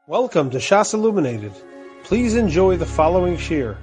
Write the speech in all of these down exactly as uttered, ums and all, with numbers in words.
Welcome to Shas Illuminated. Please enjoy the following shir.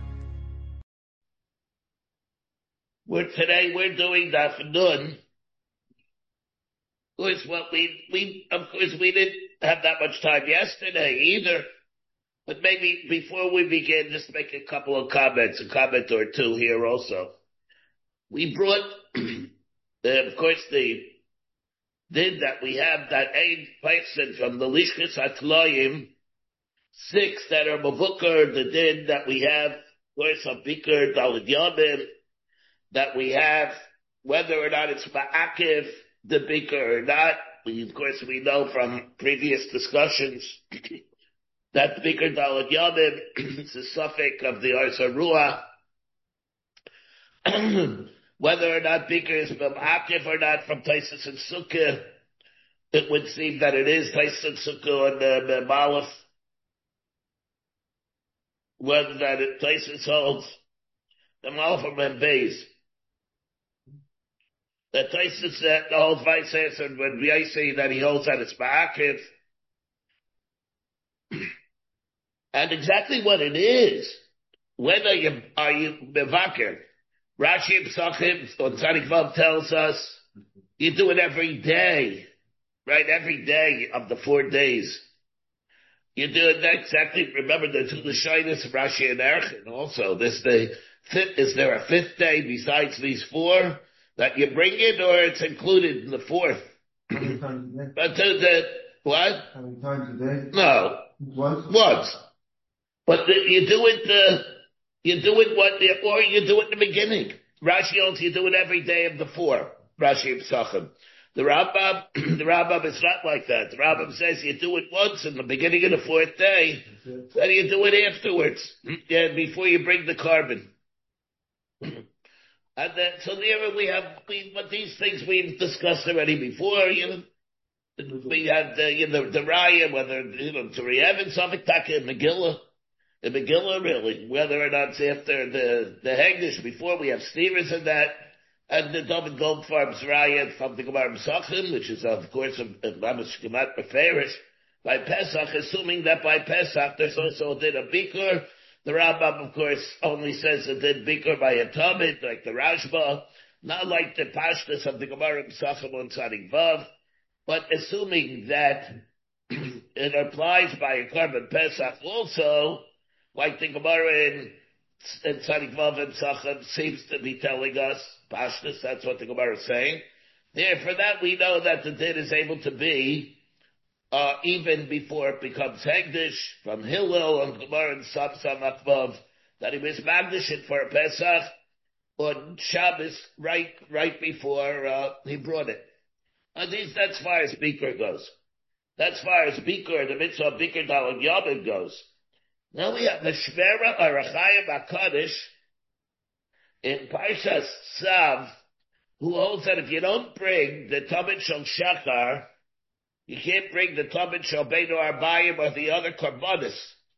We're today we're doing Daf Nun. Of course, what we we of course we didn't have that much time yesterday either. But maybe before we begin, just make a couple of comments, a comment or two here also. We brought, uh, of course, the din that we have that eight person from the Lishkas Atloyim, six that are Mavukar, the din that we have, of course, of Bikr, Daled Yomim, that we have, whether or not it's Ma'akiv, the Bikr or not. We, of course, we know from previous discussions that the Bikr Daled Yomim is a suffix of the Arsa Ruah. Whether or not Bikr is from Akiv or not from Taisus and Sukkah, it would seem that it is Taisus and Sukkah and uh, Malach. Whether that it Taisus holds the Malach from Membeis. That Taisus that the whole vice answer when we say that he holds that it's Ma'akiv. And exactly what it is. When are you, are you Mevakir? Rashi Psachim on Tzadik Vav tells us you do it every day, right? Every day of the four days. You do it exactly. Remember the two Lashonos of Rashi and Erchin also. This the fifth, is there a fifth day besides these four that you bring it, or it's included in the fourth? How many times a day? But to the what? How many times a day? No, Once. once. But the, you do it. Uh, You do it what, or you do it in the beginning. Rashi holds you do it every day of the four. Rashi Psachim. The Rambam, the Rambam is not like that. The Rambam says you do it once in the beginning of the fourth day, then you do it afterwards, yeah, before you bring the carbon. And then, so there we have, we, but these things we've discussed already before, you know. We had the, you know, the Raya, whether, you know, to Re'evin, Safek Taka, and Megillah. The Megillah, really, whether or not it's after the, the Hegdish, before we have Stevens and that, and the David Goldfarb's Raya from the Gemara Pesachim, which is, of course, a Mamash Gemat Beferish, by Pesach, assuming that by Pesach there's also a din of Bikur. The Rambam, of course, only says a din Bikur by a Tamid, like the Rashba, not like the Pashtas of the Gemara Pesachim on Tzadik Vav, but assuming that it applies by a Karban Pesach also, like the Gemara in, in Tzadik Vav and Tzachim seems to be telling us, Pashtus, that's what the Gemara is saying. There, for that we know that the din is able to be, uh, even before it becomes Hegdish, from Hillel and Gemara and Sam Samach Vav, that he was Magdish it for a Pesach, on Shabbos, right, right before, uh, he brought it. And these, that's as far as Bikur goes. That's as far as Bikur, the mitzvah of Bikur Daled Yomim goes. Now we have the Shmera Arachayim HaKadosh in Parshas Tzav, who holds that if you don't bring the Tamid Shel Shachar, you can't bring the Tamid Shel Beinu Arbayim or the other Korbanos.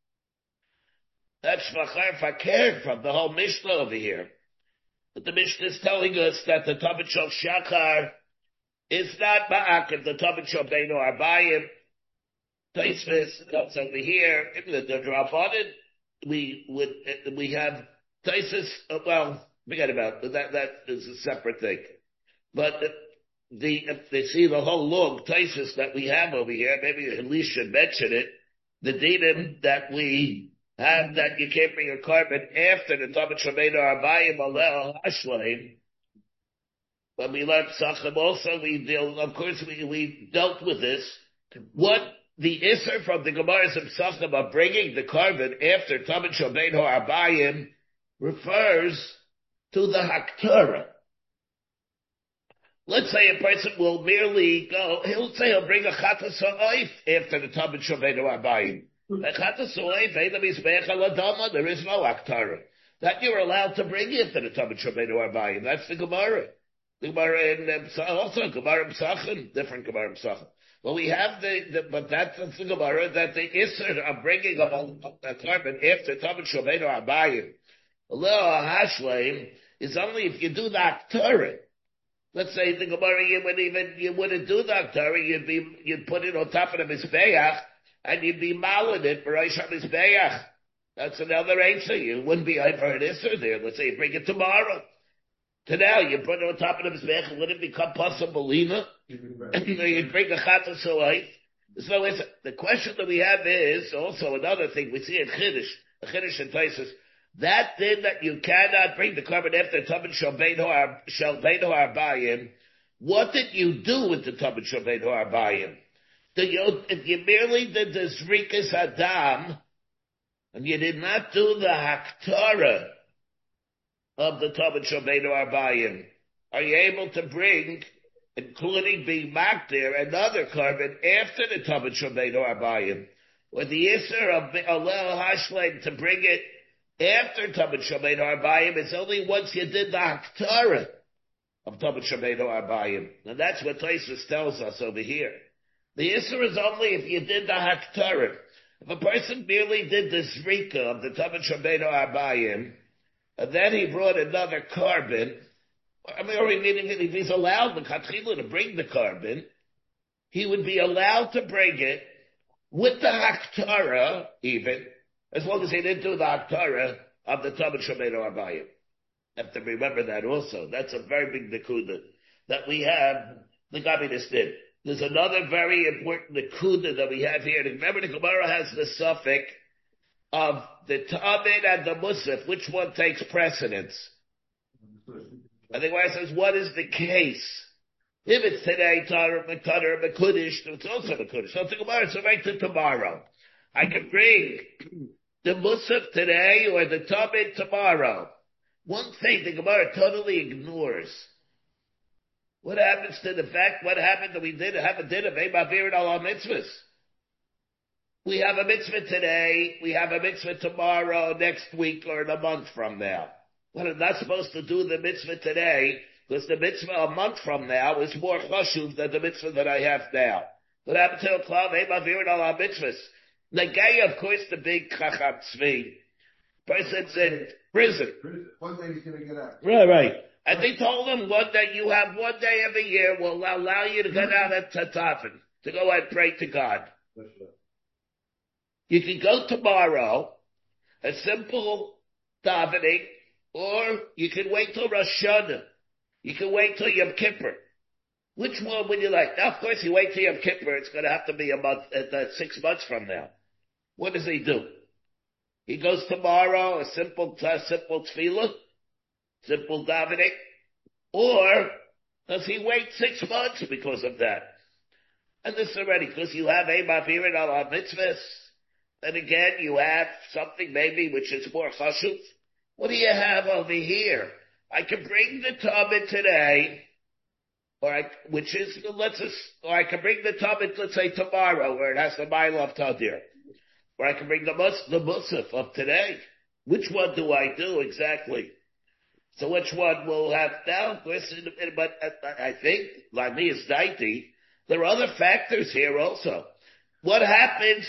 That's Shvachar Fakir from the whole Mishnah over here. But the Mishnah is telling us that the Tamid Shel Shachar is not Ma'akiv, the Tamid Shel Beinu Arbayim. Taisvis comes over here, in the, the drop on it, we would, we have Taisus, uh, well, forget about it, that, that is a separate thing. But the, the if they see the whole log Taisus that we have over here, maybe at least should mention it, the dinim that we have that you can't bring a carbon after the Tamid Shemeinu Arbayim Alel Hashleim. When we learned Sachem also, we deal, of course we, we dealt with this. What the Isser from the Gemara's Psachim of bringing the carbon after Tamid Shemeinu Arbayim refers to the Haktorah. Let's say a person will merely go, he'll say he'll bring a Chatas Ha'oif after the Tamid Shemeinu Arbayim. The Chatas Ha'oif, Eidam Yisbeach Aladama, there is no Haktorah. That you're allowed to bring after the Tamid Shemeinu Arbayim. That's the Gemara. The Gemara in, also Gemara Psachim, different Gemara Psachim. Well, we have the, the but that's the Gemara that the Isser of bringing a, a carbon after Tamid Shemeinu Arbayim, Leo Hashleim, is only if you do the Haktorah. Let's say the Gemara, you would even, you wouldn't do the Haktorah, you'd be, you'd put it on top of the Mizbeach, and you'd be malin it for Rosh HaMizbeach. That's another answer. You wouldn't be over an Isser there. Let's say you bring it tomorrow. To now, you put it on top of the Mizbeach, would it become possible, Lina? You bring a Chatas Soleil. So it's, the question that we have is also another thing we see in Chiddush, the Chiddush and Taisus, that thing that you cannot bring the carbon after Tabit Shalbeinu Arbayim, what did you do with the Tabit Shalbeinu Arbayim? If you merely did the Zrikas Adam, and you did not do the Haktara of the Tabit Shalbeinu Arbayim, are you able to bring, including being marked there, another carbon after the Tabit Shalbeinu Arbayim? Or the Isser of Alel Hashlein to bring it after Tabit Shalbeinu Arbayim, it's only once you did the Haktara of Tabit Shalbeinu Arbayim. And that's what Taisus tells us over here. The Isser is only if you did the Haktara. If a person merely did the Zrika of the Tabit Shalbeinu Arbayim, and then he brought another carbon, I mean, or meaning if he's allowed the Katchila to bring the carbon, he would be allowed to bring it with the Haktara, even, as long as he didn't do the Haktara of the Tabit Shalbeinu Arbayim. Have to remember that also. That's a very big nekuda that we have, the Gabinis did. There's another very important nekuda that we have here. Remember, the Gemara has the suffix of the Tamid and the Musaf. Which one takes precedence? I think where it says, what is the case? If it's today, Tar, Mekadar, Mekudish, it's also Mekudish. So the Gemara, it's right to tomorrow. I can bring the Musaf today or the Tamid tomorrow. One thing the Gemara totally ignores. What happens to the fact, what happened that we did have a din of Eibavir and Allah mitzvahs? We have a mitzvah today, we have a mitzvah tomorrow, next week, or in a month from now. Well, I'm not supposed to do the mitzvah today, because the mitzvah a month from now is more chashuv than the mitzvah that I have now. What happened to the Klav Eibavir and Allah mitzvahs? The guy, of course, the big Chacham Tzvi, person's in prison. One day he's going to get out. Right, right. And they told him one day, you have one day every year will allow you to go down at Tatafin, to go and pray to God. You can go tomorrow, a simple davening, or you can wait till Rosh Hashanah. You can wait till Yom Kippur. Which one would you like? Now, of course, you wait till Yom Kippur, it's going to have to be a month, uh, six months from now. What does he do? He goes tomorrow, a simple, uh, simple tefillah, simple davening, or does he wait six months because of that? And this already, because you have a mavirin al mitzvahs, then again you have something maybe which is more chashuv. What do you have over here? I can bring the Talmud today, or I, which is, let's just, or I can bring the Talmud, let's say tomorrow, where it has the mile of Tadir. Or I can bring the mus, the Musaf of today. Which one do I do exactly? So which one will have now? But I think, like me is ninety, there are other factors here also. What happens,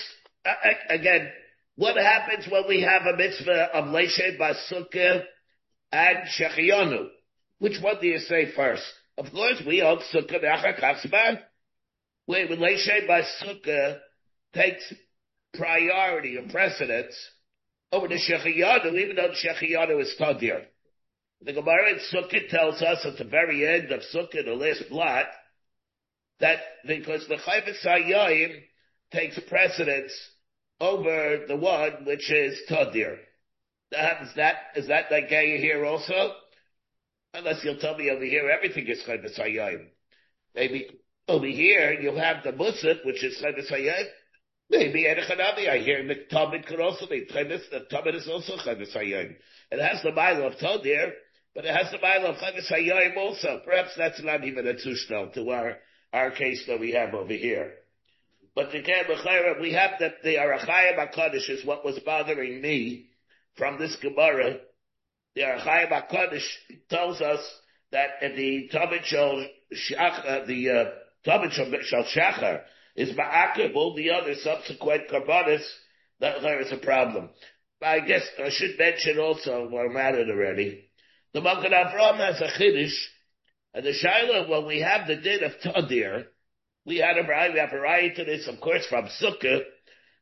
again, what happens when we have a mitzvah of Leishay Basukah and Shechiyanu? Which one do you say first? Of course, we hold Sukkah Ne'achar Kafzman. Wait, when Leishay Basukah takes priority or precedence over the Shechiyanu, even though the Shechiyanu is Tadir. The Gemara in Sukkah tells us at the very end of Sukkah, the last blot, that because the Chayvus HaYayim takes precedence over the one which is Tadir. Is that, is that like Gaya here also? Unless you'll tell me over here everything is Chayvus HaYayim. Maybe over here you'll have the Musaf, which is Chayvus HaYayim. Maybe Erechanavi, I hear the Talmud could also be Chayvus, the Talmud is also Chayvus HaYayim. It has the mile of Tadir, but it has the mile of Chayvus HaYayim also. Perhaps that's not even a tushtal to our, our case that we have over here. But again, we have that the Arachayim HaKadosh is what was bothering me from this Gemara. The Arachayim HaKadosh tells us that in the Talmud Shal Shachar, the uh, Talmud Shal Shachar is ma'akib all the other subsequent karbanis, that there is a problem. But I guess I should mention also, well, I'm at it already, the Magen Avraham has a chiddush, and the Shaila, when we have the din of Tadir, we had a variety, we have a variety to this, of course, from Sukkah,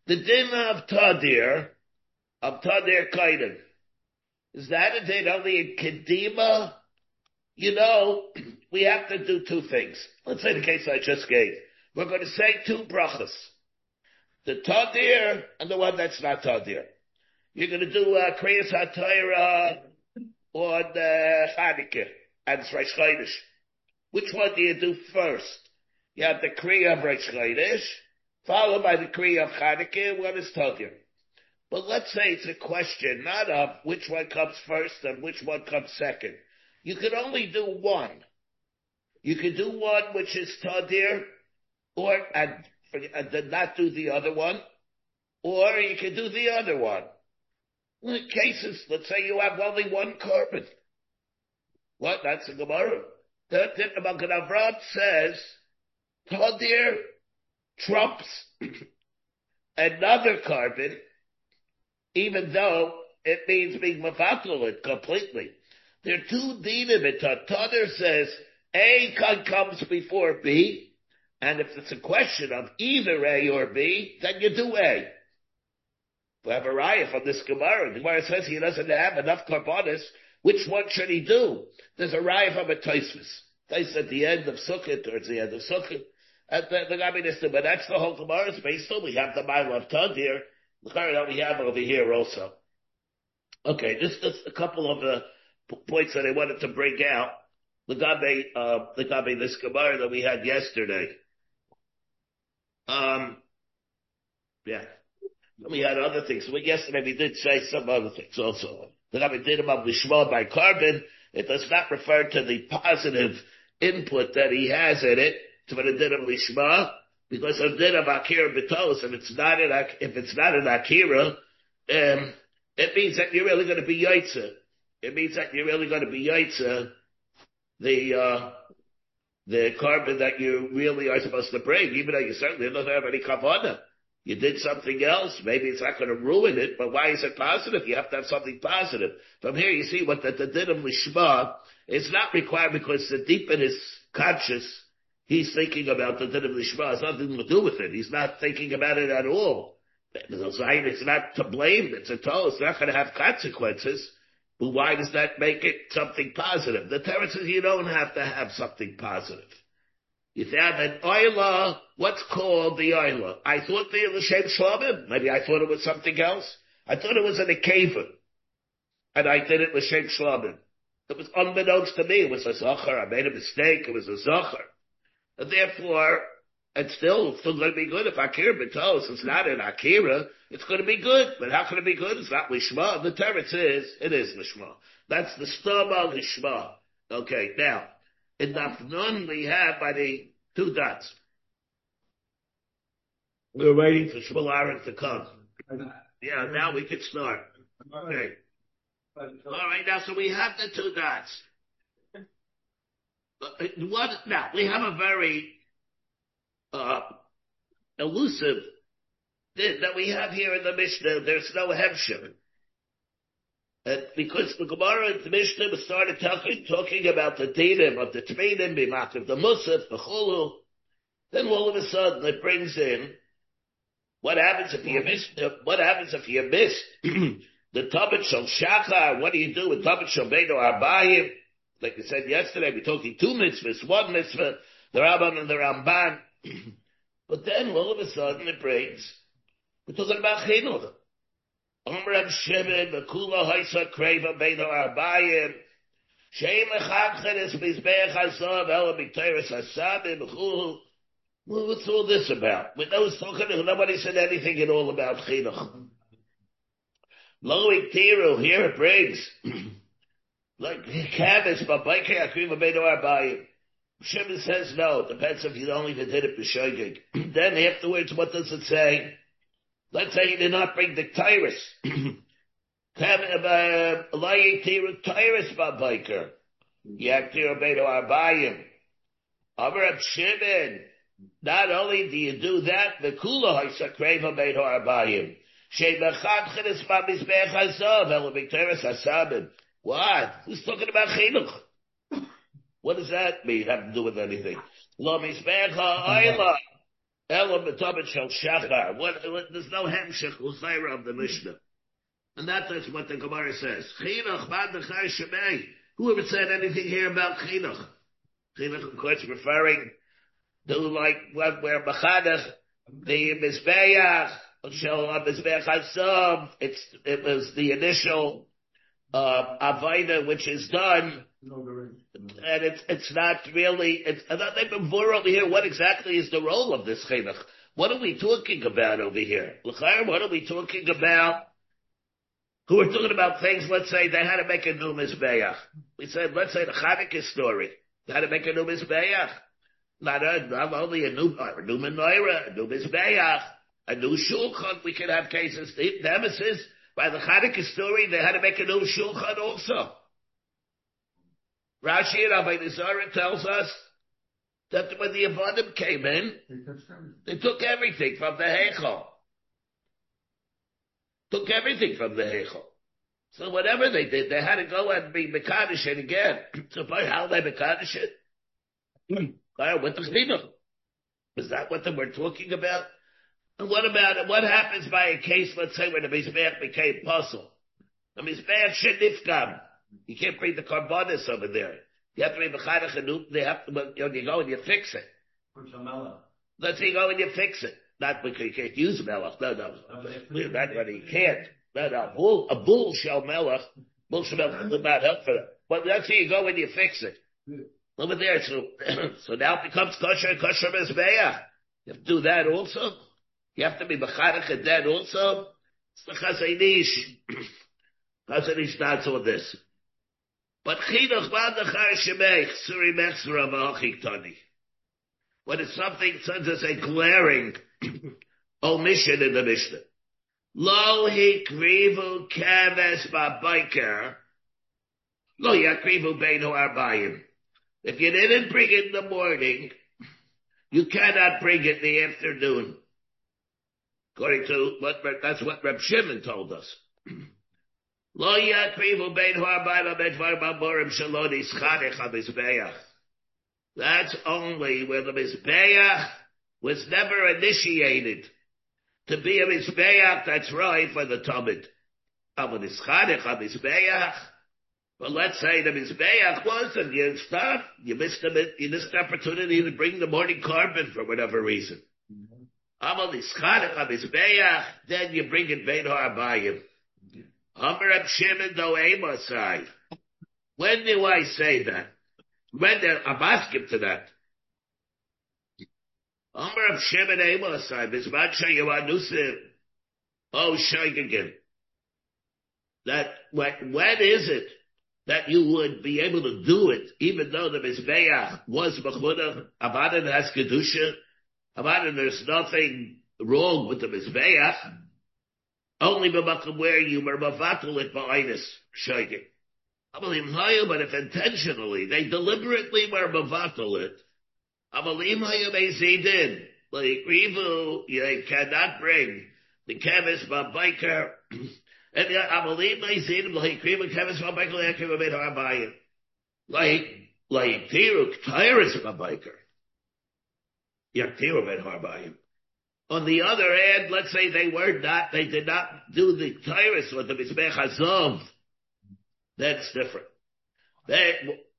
The din of Tadir, of Tadir Kaidim, is that a din only in Kedima? You know, we have to do two things. Let's say the case I just gave. We're going to say two brachas. The Tadir and the one that's not Tadir. You're going to do uh, Kriyas HaTorah on uh, Chanukah and Rosh Chodesh. Which one do you do first? You have the Kriya of Rosh Chodesh, followed by the Kriya of Chanukah, one is Tadir. But let's say it's a question, not of which one comes first and which one comes second. You can only do one. You can do one which is Tadir, or, and, and then not do the other one, or you can do the other one. In cases, let's say you have only one carbon. What? That's a Gemara. The Magen Avraham says, Tadir trumps another carbon, even though it means being mevatel it completely. There are two dinim in Tadir. Tadir says A comes before B, and if it's a question of either A or B, then you do A. We have a raya from this Gemara. The Gemara says he doesn't have enough karbonis. Which one should he do? There's a raya from a Tosfos. Tosfos at the end of Sukkot, towards the end of Sukkot. And the, the Gabi but that's the whole Gemara's based on. We have the Mile of Tadir. The Gemara that we have over here also. Okay, just, just a couple of uh, p- points that I wanted to bring out. The Gabi, uh, the Gabi, this Gemara that we had yesterday. Um, yeah. We had other things. Well, yesterday we did say some other things also. The Gabi did about Lishma by carbon. It does not refer to the positive input that he has in it, to what it did of Lishma, because of did of Akira B'tos, if it's not an, if it's not an Akira, um, it means that you're really going to be Yaitza. It means that you're really going to be Yaitza, the, uh, the carbon that you really are supposed to bring, even though you certainly don't have any kavanah. You did something else, maybe it's not going to ruin it, but why is it positive? You have to have something positive. From here you see what the, the din of Lishma is not required, because the deep in his conscious, he's thinking about the din of Lishma. It has nothing to do with it. He's not thinking about it at all. It's not to blame. It's a toll. It's not going to have consequences. But why does that make it something positive? The Torah says you don't have to have something positive. You have an oila, what's called the oila? I thought the L'Shem Shlamim. Maybe I thought it was something else. I thought it was an akeva. And I did it L'Shem Shlamim. It was unbeknownst to me. It was a zocher. I made a mistake. It was a zocher. And therefore, it's still, still going to be good. If Akira B'tos, it's not an Akira, it's going to be good. But how can it be good? It's not Lishma. The Torah says it is Lishma. That's the Stama Lishma. Okay, now, in Nafnun we have by the two dots. We're waiting for Shmuel Aaron to come. Yeah, now we can start. Okay. All right, now, so we have the two dots. What, now, we have a very uh, elusive thing that we have here in the Mishnah. There's no hemshim. And because the Gemara and the Mishnah started talking, talking about the dinim of the Tmeinim, B'Makav, the Musaf, the Chulu, then all of a sudden it brings in what happens if you missed, what happens if you missed the Tabit Shal Shachar. What do you do with Tabit Shal Beino Arbayim? Like we said yesterday, we're talking two mitzvahs, one mitzvah, the Rabban and the Ramban. But then all of a sudden it brings, we're talking about Chinuch. Omrem Shimon, Bekula Haisa Kreva Beino Arbayim, Shem Echachchen is Mizbeach Hasav, Ela B'Teres Hasabim, B'Chulu. Well, what's all this about? When those talking, nobody said anything at all about Chinuch. Loik Tiru, here it brings. Like, Kavis, Babaike Akriva Beino Arbayim. Shimon says no, it depends if you only even did it b'shogeg. Then afterwards, what does it say? Let's say you did not bring the tyrus. Laying tiru tyrus babiker. Yaktir beino arbayim. Avrab Shimon. Not only do you do that, the kula ha'sakreva beino arbayim. She'machad chenes b'mizbech hazav elabikteres hasabim. What? Who's talking about chinuch? What does that mean? Have to do with anything? Lo mizbech ha'ayla. Elam b'Tabit Shel Shachar. What, what, there's no hemshech l'chayra of the Mishnah. And that is what the Gemara says. Chinuch bad nechai shemei. Whoever said anything here about chinuch? Chinuch, of course, referring to like what where machadach the mizbeach shel mizbeach hasav. It's it was the initial uh avodah which is done, and it's it's not really. It's not even more over here. What exactly is the role of this chinuch? What are we talking about over here? L'chayr, what are we talking about? Who are talking about things, let's say they had to make a new Mizbeach. We said, let's say the Chanukah story. They had to make a new Mizbeach. Not, a, not only a new, a new Menorah, a new Mizbeach, a new Shulchan. We can have cases, the, the emphasis by the Chanukah story, they had to make a new Shulchan also. Rashi and Rabbi Nizara tells us that when the Avadim came in, they took everything from the Heichal. Took everything from the Heichal. So whatever they did, they had to go and be Mekadosh it again. So by how they Mekadosh it? With the Chinuch. Is that what they were talking about? And what about it? What happens by a case, let's say, where the Mizbeach became puzzle? The Mizbeach shenifkam. You can't bring the Karbonis over there. You have to be Mekadosh and they have to, when you go and you fix it. Let's say you go and you fix it. Not because you can't use melech. No, no. Not when you can't. No, no. Bull, a bull shall melech. Bull shall melech will not help for that. But that's how you go when you fix it. Over there. So, so now it becomes kosher, kosher mezbeach. You have to do that also. You have to be mecharech at that also. It's the chazanish. Chazanish starts on this. But chinuch b'adachar shemeich suri mechzura v'achik tani. When it's something such as a glaring omission in the Mishnah. Lo hikrivu kaves ba'biker. Lo yakrivu beinu arbayim. If you didn't bring it in the morning, you cannot bring it in the afternoon. According to what, that's what Reb Shimon told us. Lo yakrivu beinu arbayim b'dvar b'morim shelo nischadech ha'mizbeach. That's only where the Mizbeach was never initiated to be a Mizbeach that's right for the Talmud. But let's say the Mizbeach was, and you stopped, you missed the, you missed the opportunity to bring the morning carbon for whatever reason. Mm-hmm. Then you bring it Bein HaArbayim. When do I say that? When I'm asking to that. Amar of Shimon Amosai, Bismacha Yoanusim. Oh, Shaygagin. That, when, when is it that you would be able to do it, even though the Mizbeach was Mechunah, Avadan has Kedusha, Avadan there's nothing wrong with the Mizbeach, only B'makom where you were Mavatul it Ba'inus, Shaygagin. But if intentionally, they deliberately were mavatal it, like Rivu, you cannot bring the kevis b'biker, and Amalim Meizidim, like Rivu kevis b'biker, like Rivu made Harbayim. Like, like Tiruk, Tyrus b'biker. Yaktiru made Harbayim. On the other hand, let's say they were not, they did not do the Tyrus with the Mizbech Hazov. That's different. The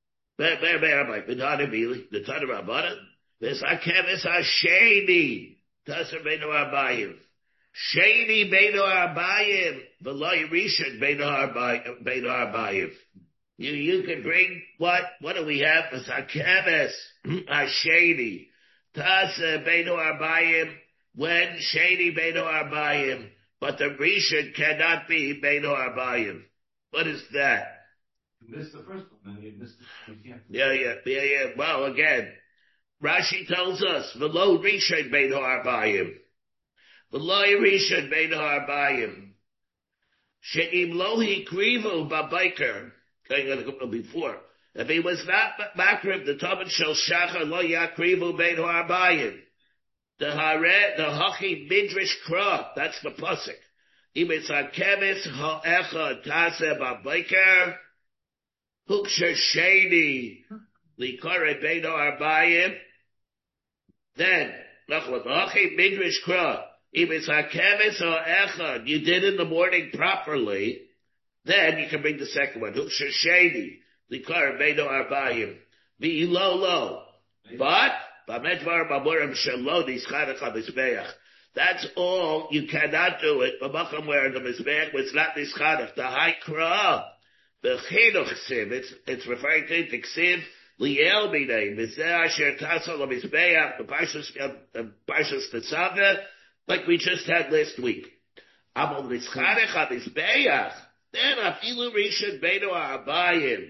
Tana Rabbana, this Akevis Hasheni, Tasser Beinu Arbayim. Sheni Beinu Arbayim, V'loi Rishon Beinu Arbayim. You, you can bring, what, what do we have? This Akevis Hasheni, Tasser Beinu Arbayim, when Sheni Beinu Arbayim, but the Rishon cannot be Beinu Arbayim. What is that? You missed the first one, you missed it. You yeah, yeah, yeah, yeah. Well, again, Rashi tells us, V'lo Rishon Bein Ha'arbayim. V'lo Rishon Bein Ha'arbayim. She'im lo hikrivu b'biker. Before. If he was not makrib, the Talmud shel shachar lo yakrivu Bein Ha'arbayim. The hare, the hachi midrash kra, that's the pasuk. If it's a kevis ha'echa taseh b'biker, huksher sheni likare beino arbayim, then Midrash Kra. If it's hakeves or echad, you did in the morning properly, then you can bring the second one. Shasheni, likar beino arbayim, be low low. But b'medvar b'murim shelo nischadach hamizbeach. That's all. You cannot do it. B'makom where the mizbeach was not nischadach. The high kra, the chinuch ksiv. It's it's referring to the ksiv liel b'nei mizeh asher tasal hamizbeach. The parshas the parshas tetzaveh, like we just had last week. Amol nischadach hamizbeach. Then afilu rishon beino arbayim.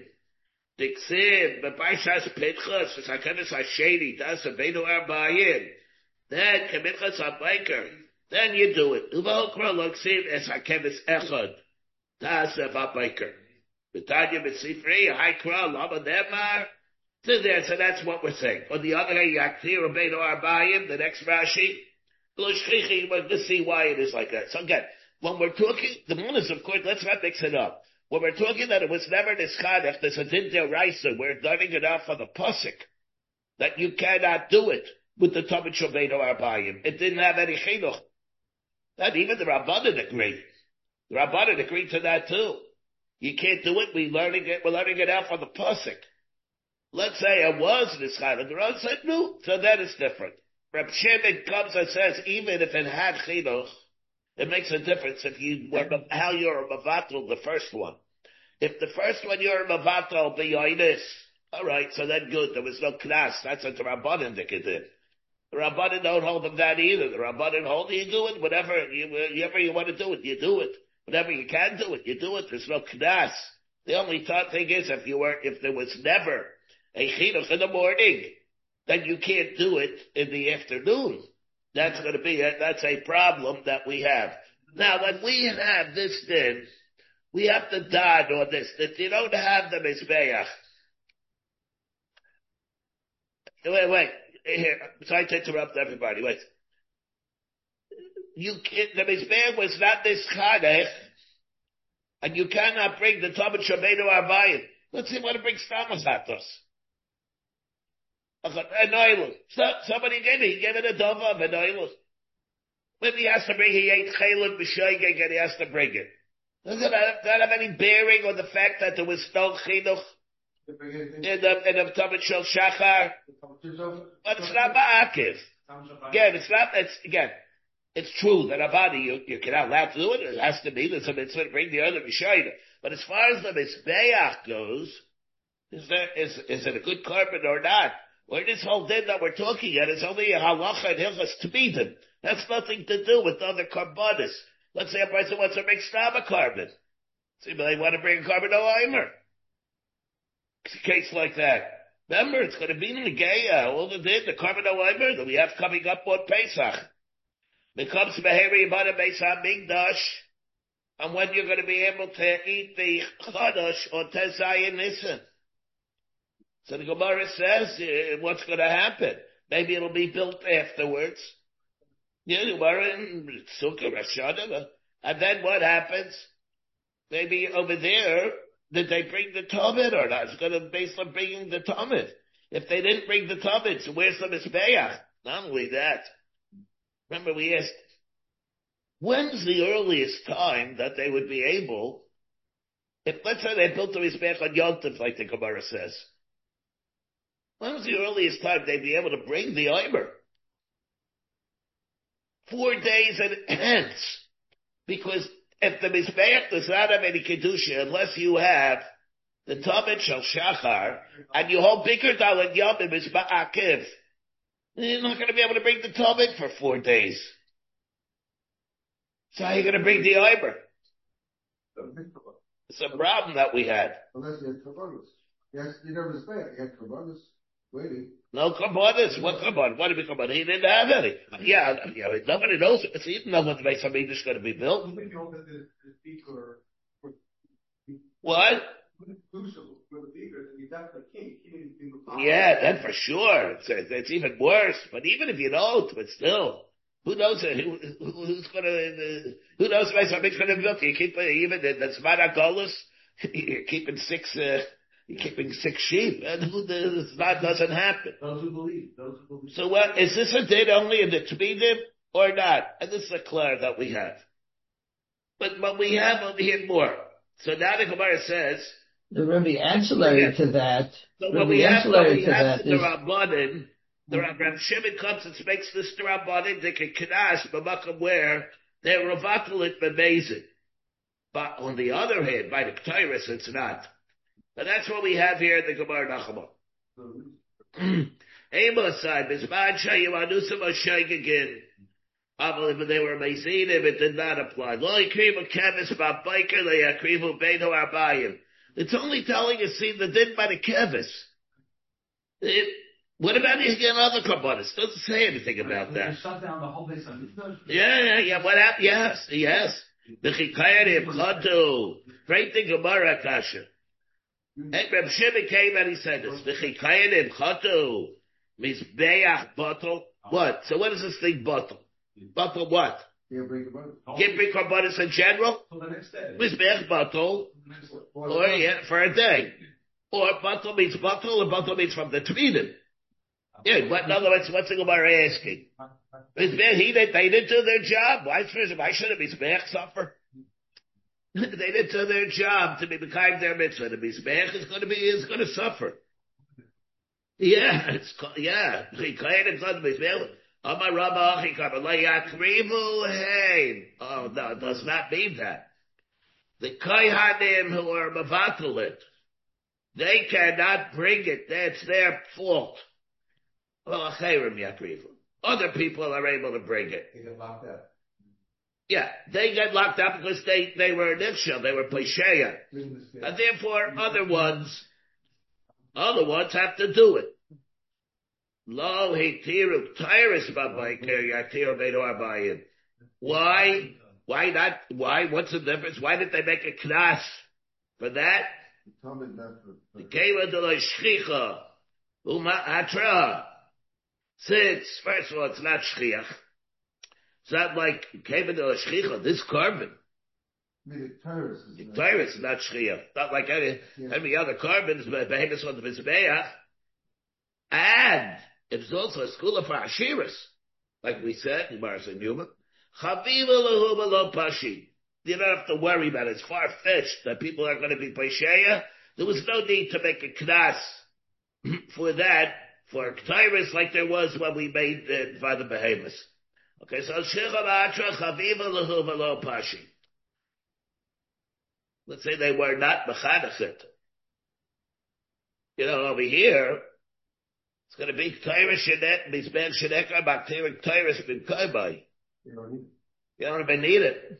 Diksiv, b'parshas Pinchas, v'sakenes hasheni, das beino arbayim. Then k'minchas habayker. Then you do it. Uva'okra loksiv es hakeves echad, das habayker. B'tanya b'sifrei haikra lama nemar. So there, so that's what we're saying. On the other hand, yaktir beino arbayim. The next Rashi, lo shchichi. Let's see why it is like that. So again, when we're talking, the one is of course. Let's not mix it up. When we're talking that it was never nischadach, there's a din deraisa, we're learning it off of the pasuk, that you cannot do it with the Talmud Shel Beino Arbayim. It didn't have any chinuch. That even the Rabbanan agreed. The Rabbanan agreed to that too. You can't do it, we're learning it, we're learning it off of the pasuk. Let's say it was nischadach, the Rabbanan said no, so that is different. Reb Shimon comes and says, even if it had chinuch, it makes a difference if you were how you're a mavatal the first one. If the first one you're a mavatal b'yonis, all right, so then good. There was no knas. That's what the Rabbanan did. The Rabbanan don't hold them that either. The Rabbanan hold you do it whatever you whatever you want to do it, you do it. Whatever you can do it, you do it. There's no knas. The only thought thing is if you were if there was never a chinuch in the morning, then you can't do it in the afternoon. That's going to be a, that's a problem that we have. Now, when we have this din, we have to dod on this, that you don't have the mizbeach. Wait, wait, here, sorry to interrupt everybody, wait. You can't, the mizbeach was not this chadech, and you cannot bring the Talmud Shel Beino Arbayim. Let's see what it brings Stamas at us. So, somebody gave it. He gave it a dova of an oilus. Maybe he has to bring, he ate chaylut b'shoigeg and he has to bring it. Does it have, that have any bearing on the fact that there was no chinuch in the, in the Talmud Shel Shachar? But it's not ma'akiv. Again, it's not, it's, again, it's true that a body, you, you cannot allowed to do it. It has to be, there's a mitzvah to bring the other b'shoigeg. But as far as the mizbeach goes, is there, is, is it a good carpet or not? Or this whole din that we're talking at is only a halacha and hilchas tmedim. That's nothing to do with other karbanis. Let's say a person wants to make stam a carbon. See, but they want to bring a carbon oimer. It's a case like that. Remember, it's going to be in the Geya, all the din, the carbon oimer that we have coming up on Pesach. It comes to Beheri Yibana Beis HaMikdash, and when you're going to be able to eat the Chodesh or Tezayin Nisan. So the Gemara says, uh, what's going to happen? Maybe it'll be built afterwards. Yeah, Gemara in Sukkah, Rosh Hashanah. And then what happens? Maybe over there, did they bring the Talmud or not? It's going to be based on bringing the Talmud. If they didn't bring the Talmud, so where's the Mizbeach? Not only that. Remember we asked, when's the earliest time that they would be able, if let's say they built the Mizbeach on Yom Tov, like the Gemara says, when was the earliest time they'd be able to bring the Omer? Four days in advance. Because if the Mizbeach does not have any Kedusha, unless you have the Talmud Shel Shachar, and you hold Bikur Dal and Yom Tov is Ma'akiv, you're not going to be able to bring the Talmud for four days. So how are you going to bring the Omer? It's a problem that we had. Unless you have Kabbalas. Yes, you never Mizbeach, you have Kabbalas. Waiting. No kabbalas. What kabbalah? What did we kabbalah? He didn't have any. Yeah, yeah, nobody knows. It's even know when the Beis Hamikdash is going to be built. What? Yeah, then for sure. It's, it's even worse. But even if you don't, but still, who knows? Who, who's going to? Who knows? Beis Hamikdash is going to be built? You keep even the Zman HaGolus. You're keeping six. Uh, You're keeping six sheep, and who does, that doesn't happen. Those who believe, those who believe. So what, is this a din only in the Tmedim or not? And this is a clear that we have. But, but we have over here more. So now the Gemara says, The Rebbe ancillary Yeah. to that. so Rebbe what we have, what ancillary we to have that in the is Rabbanim, the Rab Rab Shimon comes and makes this the Rabbanim, they can knash, b'makam where they're ravatal it b'mezid. But on the other hand, by the Ketores, it's not. And that's what we have here in the Gemara Nachama. Amos side, Bisman Shayim Anusim Ashayg again. But they were Mezidim, it did not apply. Lo Yikrivu Kevis Babiker, Le Yakrivu Beino Arbayim. It's only telling us, see, the din by the Kevis. It, what about the other Kabbanis? Doesn't say anything about that. They shut down the whole place on Mikdash. Yeah, yeah, yeah. What happened? Yes, yes. The Chikayanim Chatu. Great thing Gemara Kasha. And Reb Shimon came and he said this. The Chikayanim Chatu. Mizbeach bottle. What? So what is this thing bottle? Bottle what? Can't bring about it. Give big Kabbanis in general? Till the next day. Mizbeach bottle. Next day. Or yeah, for a day. Or bottle means bottle, or bottle means from the Tvidim. Yeah, but in other words, what's the Gemara asking? Mizbeach, he did, they didn't do their job. Why, why should a Mizbeach suffer? They didn't do their job to be behind their mitzvah. The Mizbeach is going to be, is going to suffer. Yeah, it's, yeah. Amar Rabba Achikam, La Yakrivu Hein. Oh, no, it does not mean that. The Kohanim who are Mavatalit, they cannot bring it. That's their fault. Well, Achirim Yakrivu. Other people are able to bring it. They get locked up. Yeah, they get locked up because they, they were Nifshel, they were Pesheya. Bring the spirit. And therefore, other ones, other ones have to do it. Lo hitiru tyrus babayker yatiru beinu arbayim. Why? Why not? Why? What's the difference? Why did they make a knas for that? Talmud not for- The keva de la shchicha uma atra. Since first of all, it's not shchiach. It's not like keva de la shchicha. This carbon, I mean, the terrorists is the not- tyrus is not shchiach. Not like any Yeah. any other carbons, but behemoths on the mizbeach. And it's also a school for Ashiras, like we said in Mars and Yuma. Chaviva lahuma lo pashi. You don't have to worry about it. It's far-fetched that people are going to be Pesheya. There was no need to make a knas for that, for Ketores, like there was when we made uh, Father Behemoth. Okay, so Shecham Atra Chaviva lahuma lo pashi. Let's say they were not Mechanachet. You know, over here, it's going to be Torah Shenet, Mizbech Shenekar, Bacteria Torah Bin Kaibai. You don't need it. You don't even need it.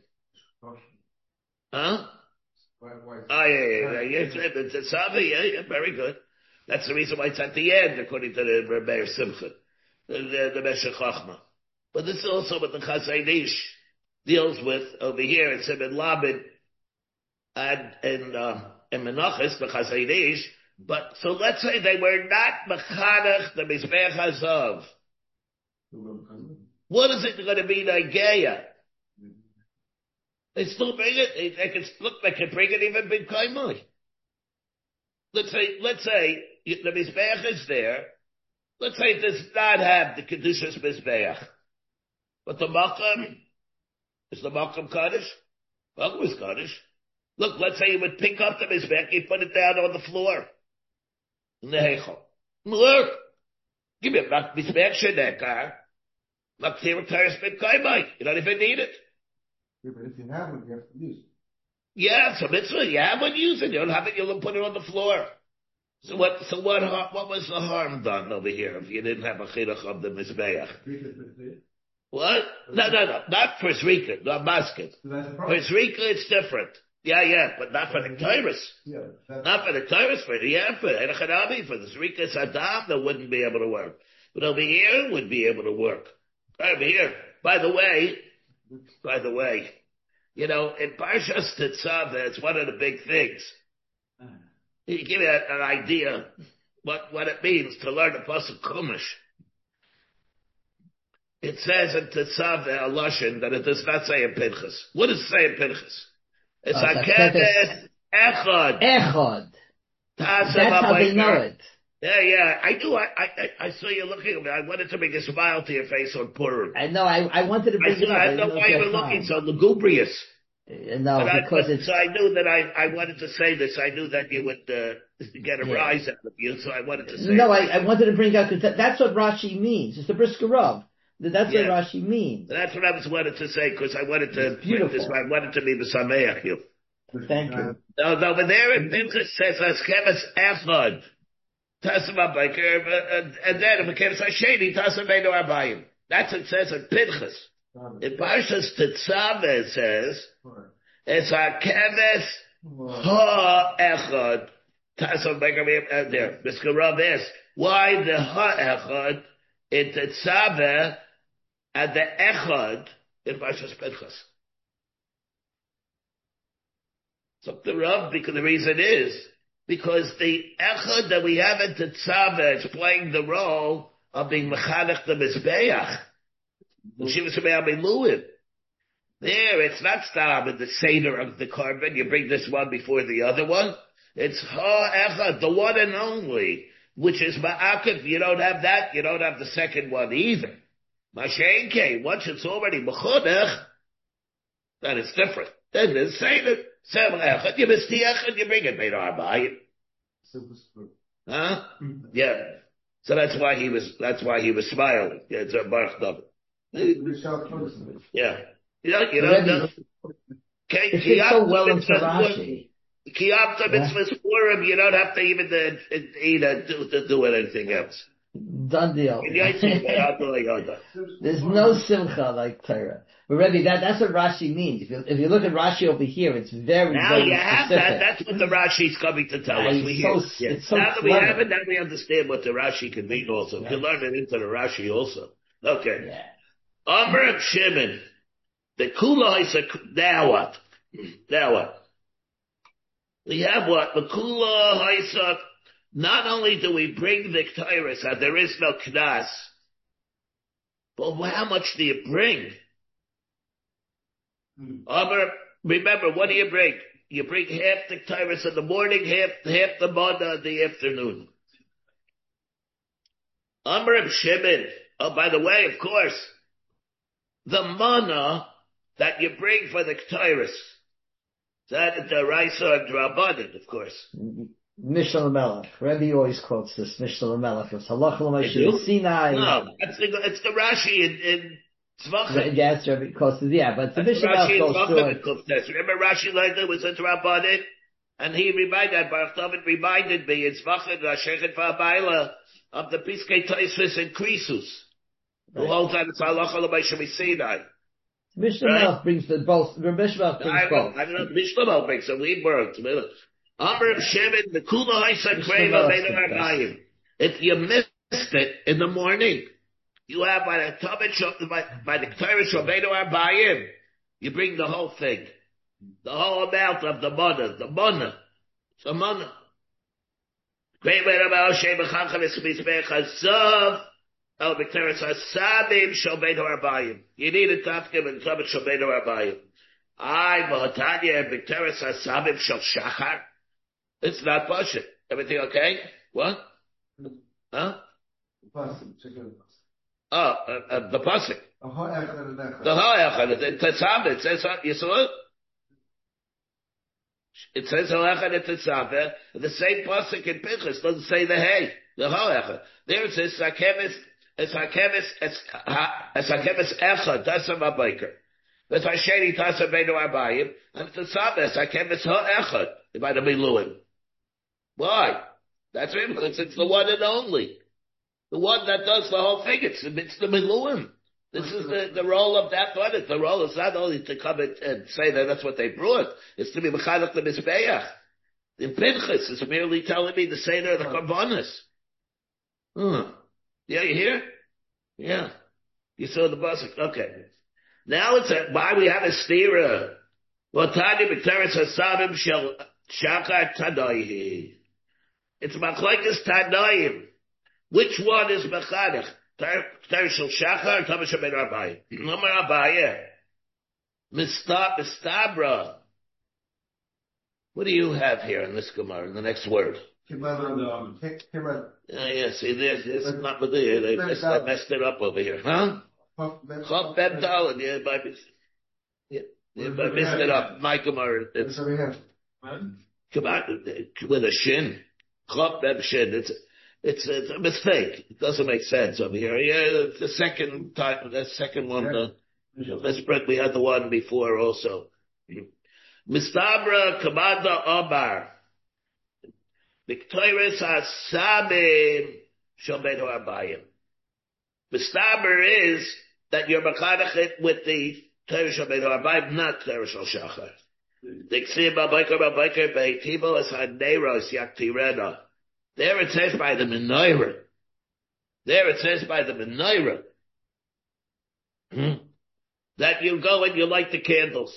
Huh? Why, why? Oh, yeah, yeah, yeah. yeah. It's, it's a Savi, yeah, yeah, very good. That's the reason why it's at the end, according to the Rebbe Simcha, the, the, the Meshech Chochmah. But this is also what the Chazon Ish deals with over here in Simon Lamed and in, uh, in Menachos, the Chazon Ish. But, so let's say they were not Mechanach, the Mizbech Hazav. What is it going to be Nageya? They still bring it. They, they can look. They can bring it even Bin Kaimai. Let's say, let's say the Mizbeach is there. Let's say it does not have the Kedushas Mizbeach, but the Makam is the Makam Kaddish. Makam is Kaddish. Look, let's say you would pick up the Mizbeach, you put it down on the floor in the Heichel. Look, give me a Mizbeach Shenekar, Maktir Teres Bin Kaimai. You don't even need it. Yeah, but if you have one, you have to use it. Yeah, it's a mitzvah. You have one, use it. You don't have it, you'll put it on the floor. So what, so what, har- what was the harm done over here if you didn't have a chinuch of the Mizbeach? What? No, no, no. Not for Zrika, not basket. That's the For problem. Zrika, it's different. Yeah, yeah, but not for the Tyrus. Yeah, that's, Not for the Tyrus, for the, yeah, for the Enachanabi, for the Zrika Saddam, that wouldn't be able to work. But over here, it would be able to work. Over here. By the way, by the way, you know, in Parshas Tetzaveh, it's one of the big things. You give you an idea what, what it means to learn the Pasuk Chumash. It says in Tetzaveh a Lashon that it does not say in Pinchas. What does it say in Pinchas? It's Uh, Hakedes Echad. Echad. Tasa That's how they know Babaker. it. Yeah, yeah. I knew. I, I, I saw you looking at me. I wanted to make a smile to your face on Purim. I know. I, I wanted to I, bring it saw, up. I didn't don't know if why you had were looking time. so lugubrious. Uh, No, But I, because but, it's. so I knew that I, I wanted to say this. I knew that you would uh, get a Yeah. rise out of you, so I wanted to say No, it. I, I wanted to bring up because that, that's what Rashi means. It's the Brisker Rav. That's Yeah. what Rashi means. That's what I was wanted to say because I wanted to. It's beautiful. This, I wanted to be B'sameach you. Thank you. No, no, but there in Pinchas says Askemes Echad. Tasma Baker, and then if it comes Hasheni, Tasma Beinu Arbayim. That's what it says in Pinchas. In Parshas Tetzaveh it says, it's Hakeves Ha-Echad. Tasma Baker, there. Mister Rav asks, why the Ha-Echad in Tetzaveh and the Echad in Parshas Pinchas? So the Rav, because the reason is, because the Echad that we have in Tetzaveh is playing the role of being Mechanech the Mizbeach. Shiva Shemei Amiluim. There, it's not Stam in the Seder of the carbon. You bring this one before the other one. It's Ha-Echad, the one and only, which is Ma'akev. You don't have that, you don't have the second one either. Masha'enke, once it's already Mechonech, then it's different. Then the Seder, Sem Echad, you miss the Echad, you bring it, Beinu Arbayim. Huh? Yeah. So that's why he was, that's why he was smiling. Yeah, it's a Baruch David. Yeah. You know, you know, no. Okay, It fits so well into Rashi. Kiyamta mitzvahs Purim, you don't have to even uh, you know, do, to do anything else. Done deal. There's no simcha like Torah. But Rebbe, that, that's what Rashi means. If you, if you look at Rashi over here, it's very, now very you have specific. that. That's what the Rashi is coming to tell Yeah, us. We hear. so, Yeah. it's so now that we clever. have it, now we understand what the Rashi can mean also. We can learn it into the Rashi also. Okay. Yeah. Amr Shimon. The Kula is a, now what? Now what? We have what? The Kula Haisa. Not only do we bring the Ketairis, and there is no Knas, but how much do you bring? Amr, remember, what do you bring? You bring half the Ketairis in the morning, half, half the Mana in the afternoon. Amr Shimon. Oh, by the way, of course, the Mana that you bring for the Ketairis, that is the Raisa and Rabbanan, of course. Mishnah Melech. Rebbe always quotes this, Mishnah Melech. It's Halach l'Moshe Sinai. No, it's the, it's the Rashi in, in Tzvachim. Yes, Rebbe quotes it, yeah, but the That's Mishnah Rashi Melech goes through it. in Remember Rashi Leiter was in Rabbanan? And he reminded, Baruch David reminded me, in Tzvachim, Rashechet V'Abayla, of the Piskei Tosfos and Krisus. Who holds that it's Halach l'Moshe Sinai. Mishnah Right? Melech brings the both, Rebbe Mishnah brings I both. don't, I don't know, Mishnah Melech brings them, we worked. Amr of Shimon, the Kula Haisa Kreva Beinu Arbayim. If you missed it in the morning, you have by the Tabit by, by the Ketairis Beinu Arbayim, you bring the whole thing. The whole amount of the Mana, the Mana. The Mana. Kreva Rabbi Oshay B'chacham Esmizbech Hazav, El B'Kteris Hasabim Shal Beinu Arbayim. You need a Tafkim and Tabit Shal Beinu Arbayim. I, Mahatanya, B'Kteris Hasabim Shal Shachar. It's not bullshit. Everything okay? What? Huh? Oh, uh, uh, the pasuk. The ha'echad. The tetzaveh. It says, you saw it? It says ha'echad and tetzaveh. The same pasuk in Pinchas doesn't say the hay. The ha'echad. There it says sakeves. It's sakeves. It's sakeves echad. That's a mabayker. It's hasheni tasa beinu arbayim. And tetzaveh. Sakeves ha'echad. It might have been Lewin. Why? That's right, because it's the one and only. The one that does the whole thing. It's, it's the Miluim. This is the, the role of that one. The role is not only to come and, and say that that's what they brought. It's to be Mechanech the Mizbeach. In Pinchas, it's merely telling me the Seder of the Karbonis. Hmm. Yeah, you hear? Yeah. You saw the Basik. Okay. Now it's a, why we have a stira. Votani B'Teres Hasabim Shel Shachar Tanoihi. It's Machlekes Tanoim. Which one is Mechanech? Ketairis Shel Shachar or Tabit Shel Beinu Arbayim? Number Abayeh. Mistabra. What do you have here in this Gemara, in the next word? Kimon, Kimon. Yeah, yeah, see, there's, it's not with there. They messed, they messed it up over here. Huh? Chop Bem Daled, yeah, by, yeah, yeah, by messed it up. My Gemara, it's, come on, with a shin. Chop Bem Shin, it's, it's, it's a mistake. It doesn't make sense over here. Yeah, the second time, the second one, uh, let's spread, we had the one before also. Mistabra Kamada Omar. Victorious Hasabim Shalbeinu Arbayim. Mistaber is that you're mechadachet with the Torah Shalbeinu Arbayim, not Torah Shal Shachar. Dixiv Babaker Babaker Beitibo as Haneros Yaktirena. There it says by the menorah. There it says by the menorah. Hmm? That you go and you light the candles.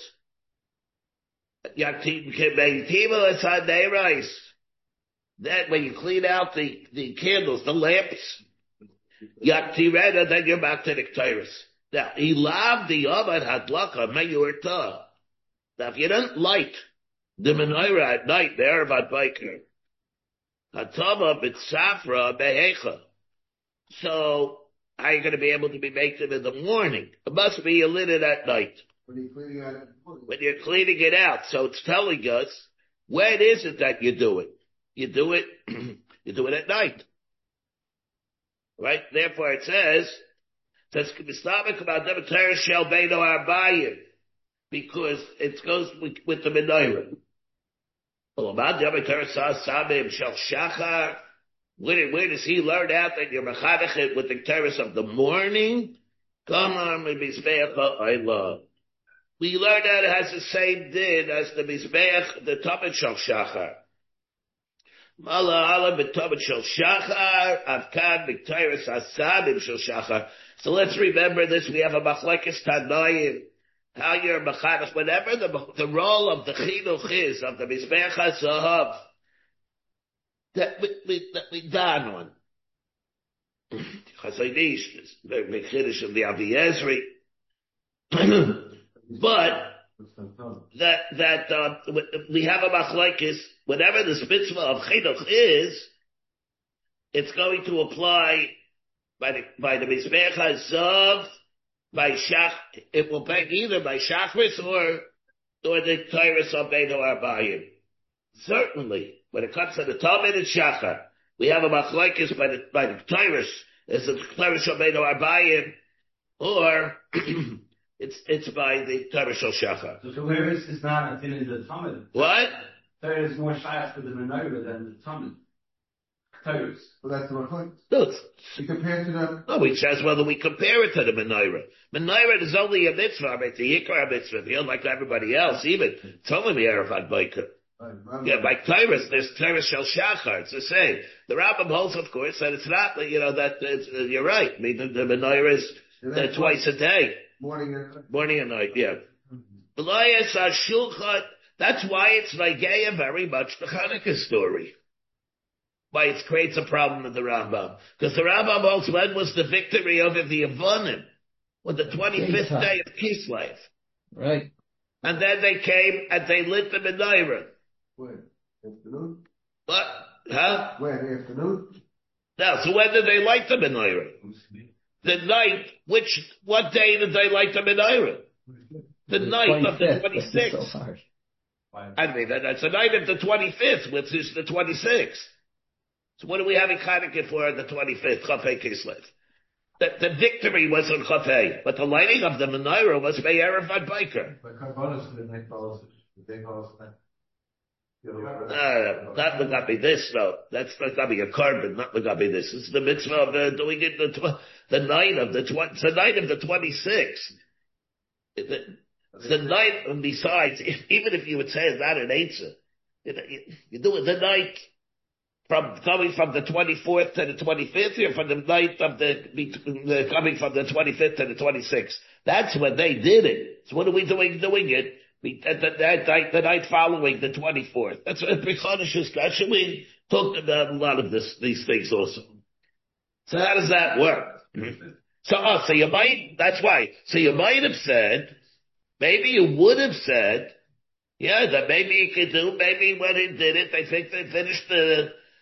Yaktirena as Haneros. That when you clean out the, the candles, the lamps, Yaktirena, then you're back to the Ketores. Now, Ilav the Avad Hadlaka Meyurta. Now, if you don't light the menorah at night, the Erev Biker, Hatama B'Tzafra Behecha. So, how are you going to be able to be making them in the morning? It must be you lit it at night. When you're cleaning out, When you're cleaning it out. So it's telling us, when is it that you do it? You do it, you do it at night. Right? Therefore it says, says, because it goes with, with the menorah. Where, where does he learn out that you're mechadachet with the terrace of the morning? Come on, we learn that it has the same din as the mizbeach, the Tamid Shal Shachar. Mala ala b'Tamid Shal Shachar, avkan b'Teiras Hasabim Shal Shachar. So let's remember this. We have a machlekes Tanoim. How you're mechadach, whenever the the role of the chinuch is of the mizbeach hazahav that we, we that we dan on. Chazonish, the Chiddush of the Avi Ezri. But that that uh, we have a machlekes, whatever the mitzvah of chinuch is, it's going to apply by the by the mizbeach hazav, by shach. It will be either by shachris or or the tyrus of Beinu Arbayim. Certainly, when it comes to the Talmud and Shachar, we have a machlekes by the by the tyrus. Is it the tyrus of Beinu Arbayim, or It's it's by the Torah Shal Shachar. So Torah is not a thing in the Talmud. What? Torah is more shayach to the menorah than the Talmud. Torah. Well, that's the point. No, it's, You compare it to the. no, we says whether we compare it to the menorah. Menorah is only a mitzvah, it's a yikra mitzvah. You know, like everybody else, even it's only the Erev Biker. Yeah, by Torah, there's Torah Shal Shachar. It's the same. The Rambam holds, of course, that it's not. You know that it's, uh, you're right. I mean, the, the menorah is uh, twice a day. Morning and night. Morning and night, yeah. Mm-hmm. That's why it's Nagaya very much the Hanukkah story. Why it creates a problem with the Rambam. Because the Rambam holds when was the victory over the Yavonim? On the twenty-fifth day of Kislev. Right. And then they came and they lit the menorah. When? Afternoon? What? Huh? When? Afternoon? Now, so when did they light the menorah? The night, which, what day did they light the menorah? The night of the twenty-sixth. So I mean, that, that's the night of the twenty-fifth, which is the twenty-sixth. So what are we having Hanukkah for on the twenty-fifth? Chafei Kislev. The, the victory was on Chafei, but the lighting of the menorah was by Erev Biker. But Karbonos the night follows the day follows that. Uh, not Lagabi this, no. That's not Lagabi a carbon, not Lagabi this. It's the mitzvah of uh, doing it the, tw- the night of the tw- it's the night of the twenty-sixth. The, the night, and besides, if, even if you would say it's not an Eitzah, you, you, you do it the night from coming from the twenty-fourth to the twenty-fifth, or from the night of the, the coming from the twenty-fifth to the twenty-sixth. That's when they did it. So what are we doing doing it? We, the, the, the, the night following the twenty-fourth. That's what Bechonish is. Actually, we talked about a lot of this, these things also. So how does that work? So, oh, so you might, that's why. So you might have said, maybe you would have said, yeah, that maybe you could do, maybe when he did it, they think they finished the,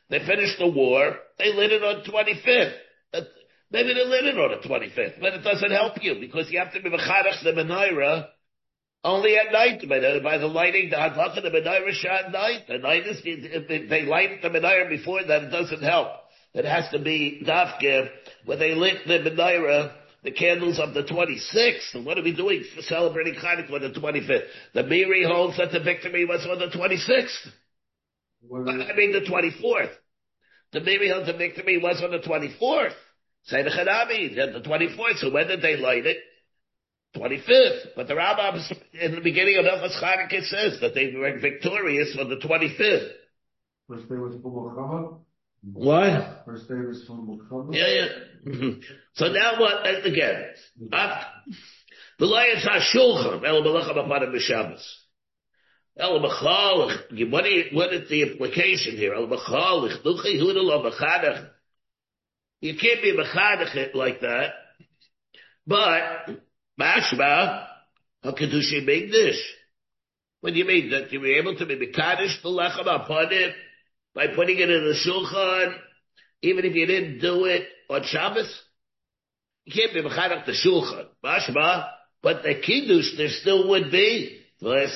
They finished the war. They lit it on twenty-fifth. Maybe they lit it on the twenty-fifth, but it doesn't help you because you have to be mechanech the menorah only at night. By the lighting, the hadlaka the menorah shah at night. The night is if they light the menorah before that, it doesn't help. It has to be dafke when they lit the menorah, the candles of the twenty-sixth. And what are we doing for celebrating Hanukkah on the twenty-fifth? The Miri holds that the victory was on the twenty-sixth. I mean the twenty-fourth. The Miri holds the victory was on the twenty-fourth. Say the Chanami, the twenty-fourth. So when did they light it? twenty-fifth. But the Rambam in the beginning of Hilchos Chanukah says that they were victorious on the twenty-fifth. First day was for Mulchama. What? First day was for Mulchama. Yeah, yeah. Mm-hmm. So now what? Again, the Lions HaShulchan El Melacham Apanim B'Shabbos. El Mechalach. What is the implication here? El Mechalach. Luchi Hudel El Mechanach. You can't be mechanech like that. But mashma hakedushim migdish. What do you mean that you were able to be mekadosh the lechem upon it by putting it in the shulchan, even if you didn't do it on Shabbos? You can't be mechanech the shulchan. Mashma, but the kiddush there still would be. There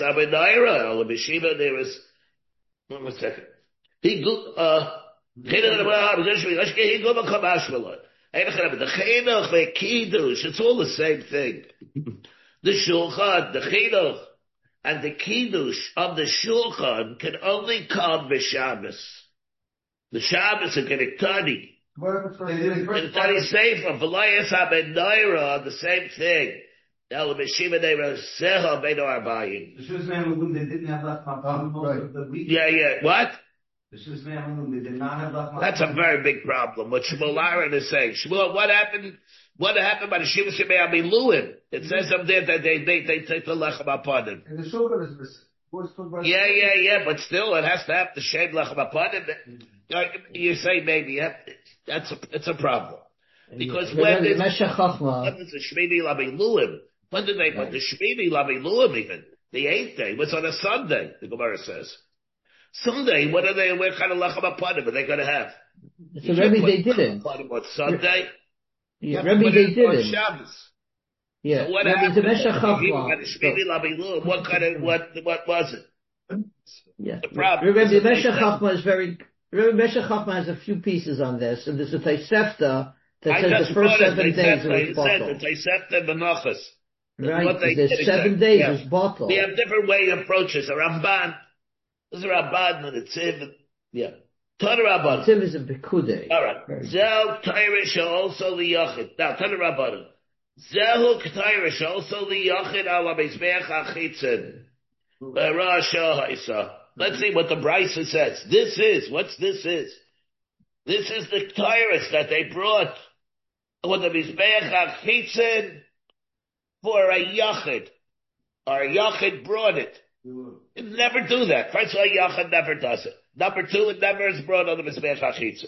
is one second. He uh. The Kiddush, it's all the same thing. The Shulchan, the Chinuch, and the Kiddush of the Shulchan can only come b'Shabbos. The Shabbos are getting tani. And tani sefer, v'layas ha-ben-naira, the same thing. Now, b'shiva neira seha beino arbayim. The Shulchan when they didn't have left most of the week. Yeah, yeah, what? That's a very big problem. What Shmuel Aaron is saying. Shmuel, what happened? What happened by the Shiva Shemei Amiluim? It says up there that they they they take the lechem upon him. And the shulchan is missing. Yeah, yeah, yeah. But still, it has to have the shem lechem upon him. You say maybe yeah, that's a it's a problem because when is when is the Shmini Lamiluim? When did they put the Shmini Lamiluim even? The eighth day was on a Sunday. The Gemara says. Sunday, what are they, what kind of lechem apanim are they going to have? So Rebbe, they didn't. On Sunday? Yeah, Rebbe, they didn't. Shabbos. Yeah. So what Rebbe, happened? The Meshach What kind of, what, what was it? Yeah. The problem. Rebbe, the Meshach Chachma is very, Rebbe Meshach Chachma has a few pieces on this, and there's a Tosefta that says the first seven days was bottled. The Tosefta Menachos. Right, what they there's seven days yeah. was bottled. We have different way approaches. A Ramban, there's a Ramban and a Tziv. Yeah. Tana Rabban. Tziv is a Bikude. All right. Zel Tyrish also the Yachid. Now, Tana Rabban. Zehu Tyrish also the Yachid ala Mizbeach Achitzin. Rasha Haisa. Let's see what the Brisa says. This is, what's this is? This is the Tyrus that they brought with the Mizbeach Achitzin for a Yachid. Or Yachid brought it. It never do that. First of all, Yachid never does it. Number two, it never is brought on the Mizbeach HaChitzah.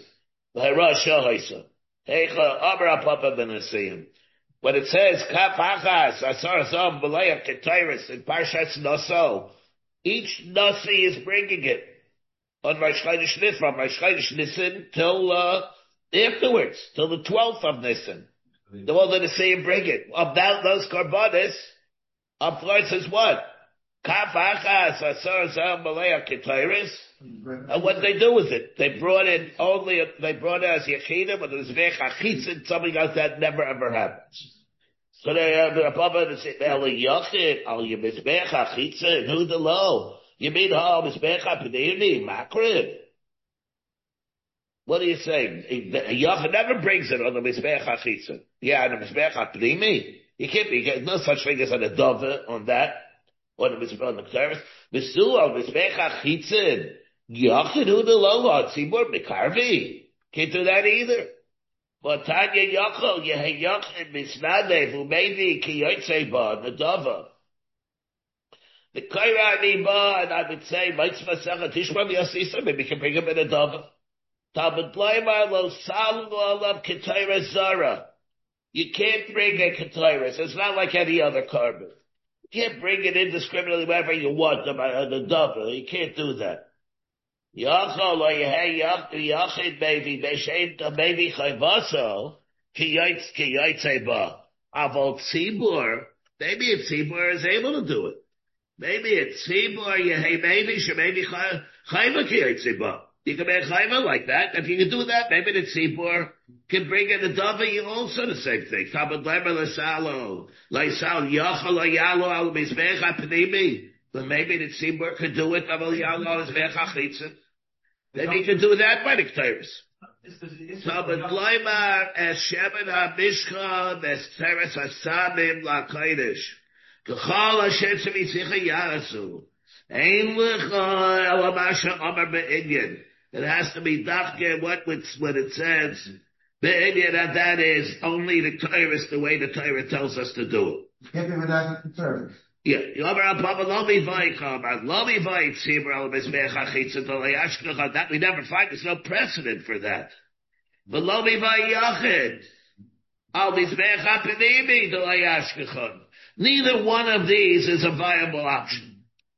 When it says, Kaf Achas, Asar Zom, B'layach Ketairis, in Parshas Naso, each Nasi is bringing it on Rosh Chodesh Nisan, from Rosh Chodesh Nisan till, uh, afterwards, till the twelfth of Nisan. The one that is saying bring it. About those Karbanis, up front says what? Kaf Achas, Asar Zom, B'layach Ketairis. And what they do with it? They brought it only, they brought it as Yechidim, but it was Mizbeach HaChitzin, something like that never ever happens. So they have the Papa to say, El Yachid, Al Mizbeach HaChitzin, who the low? You mean, oh, Mizbeach HaPnini, Makrib? What are you saying? Yachid never brings it on the Mizbeach HaChitzin. Yeah, on the Mizbeach HaPnimi. You can't be, no such thing as on a Dove on that. Or the Mizbeach on the Keteris. Misu al Mizbeach HaChitzin. Yachid hu the low tzibur mekarvi. Can't do that either. But Tanya Yachol yehe Yachid misnadev who maybe ki yotzei ba nedava. The Kairani ba, and I would say mitzvah secha tishma miyasisa, maybe you can bring him in a dava. Talmud Laimar lo salu alav ketayra zara. You can't bring a ketayra. It's not like any other carbon. You can't bring it indiscriminately wherever you want them on the dava. You can't do that. Yachol or Yehei Yachid maybe Beshem maybe Chayvaso Ki Yaitz Ki Yaitzeba Avol Tzibur. Maybe if Tzibur is able to do it. Maybe it's Tzibur Yehei maybe she maybe Chayva Ki Yaitzeba. You can make Chayva like that. If you can do that, maybe the Tzibur can bring in the Davi also the same thing. Tabad Lemer L'Salo L'Sal Yachol or Yalo Al Mizbech HaPnimi. But maybe the Tzibur could do it. Avol Yalo Al Mizbech HaChitzin. Maybe you can do that by the Ketores. So, but Gloimar, es Shemen HaMishcha, es Teres HaSamim LaKodesh, K'chol Hashem Tzivitzicha Yarasu, Ein L'cha Elamasha Omer Be'inyan. It has to be Dafke, what, what it says, Be'inyan, and that is only the Ketores, the way the Torah tells us to do it. Can't be without the Ketores. Yeah, that we never find. There's no precedent for that. Neither one of these is a viable option.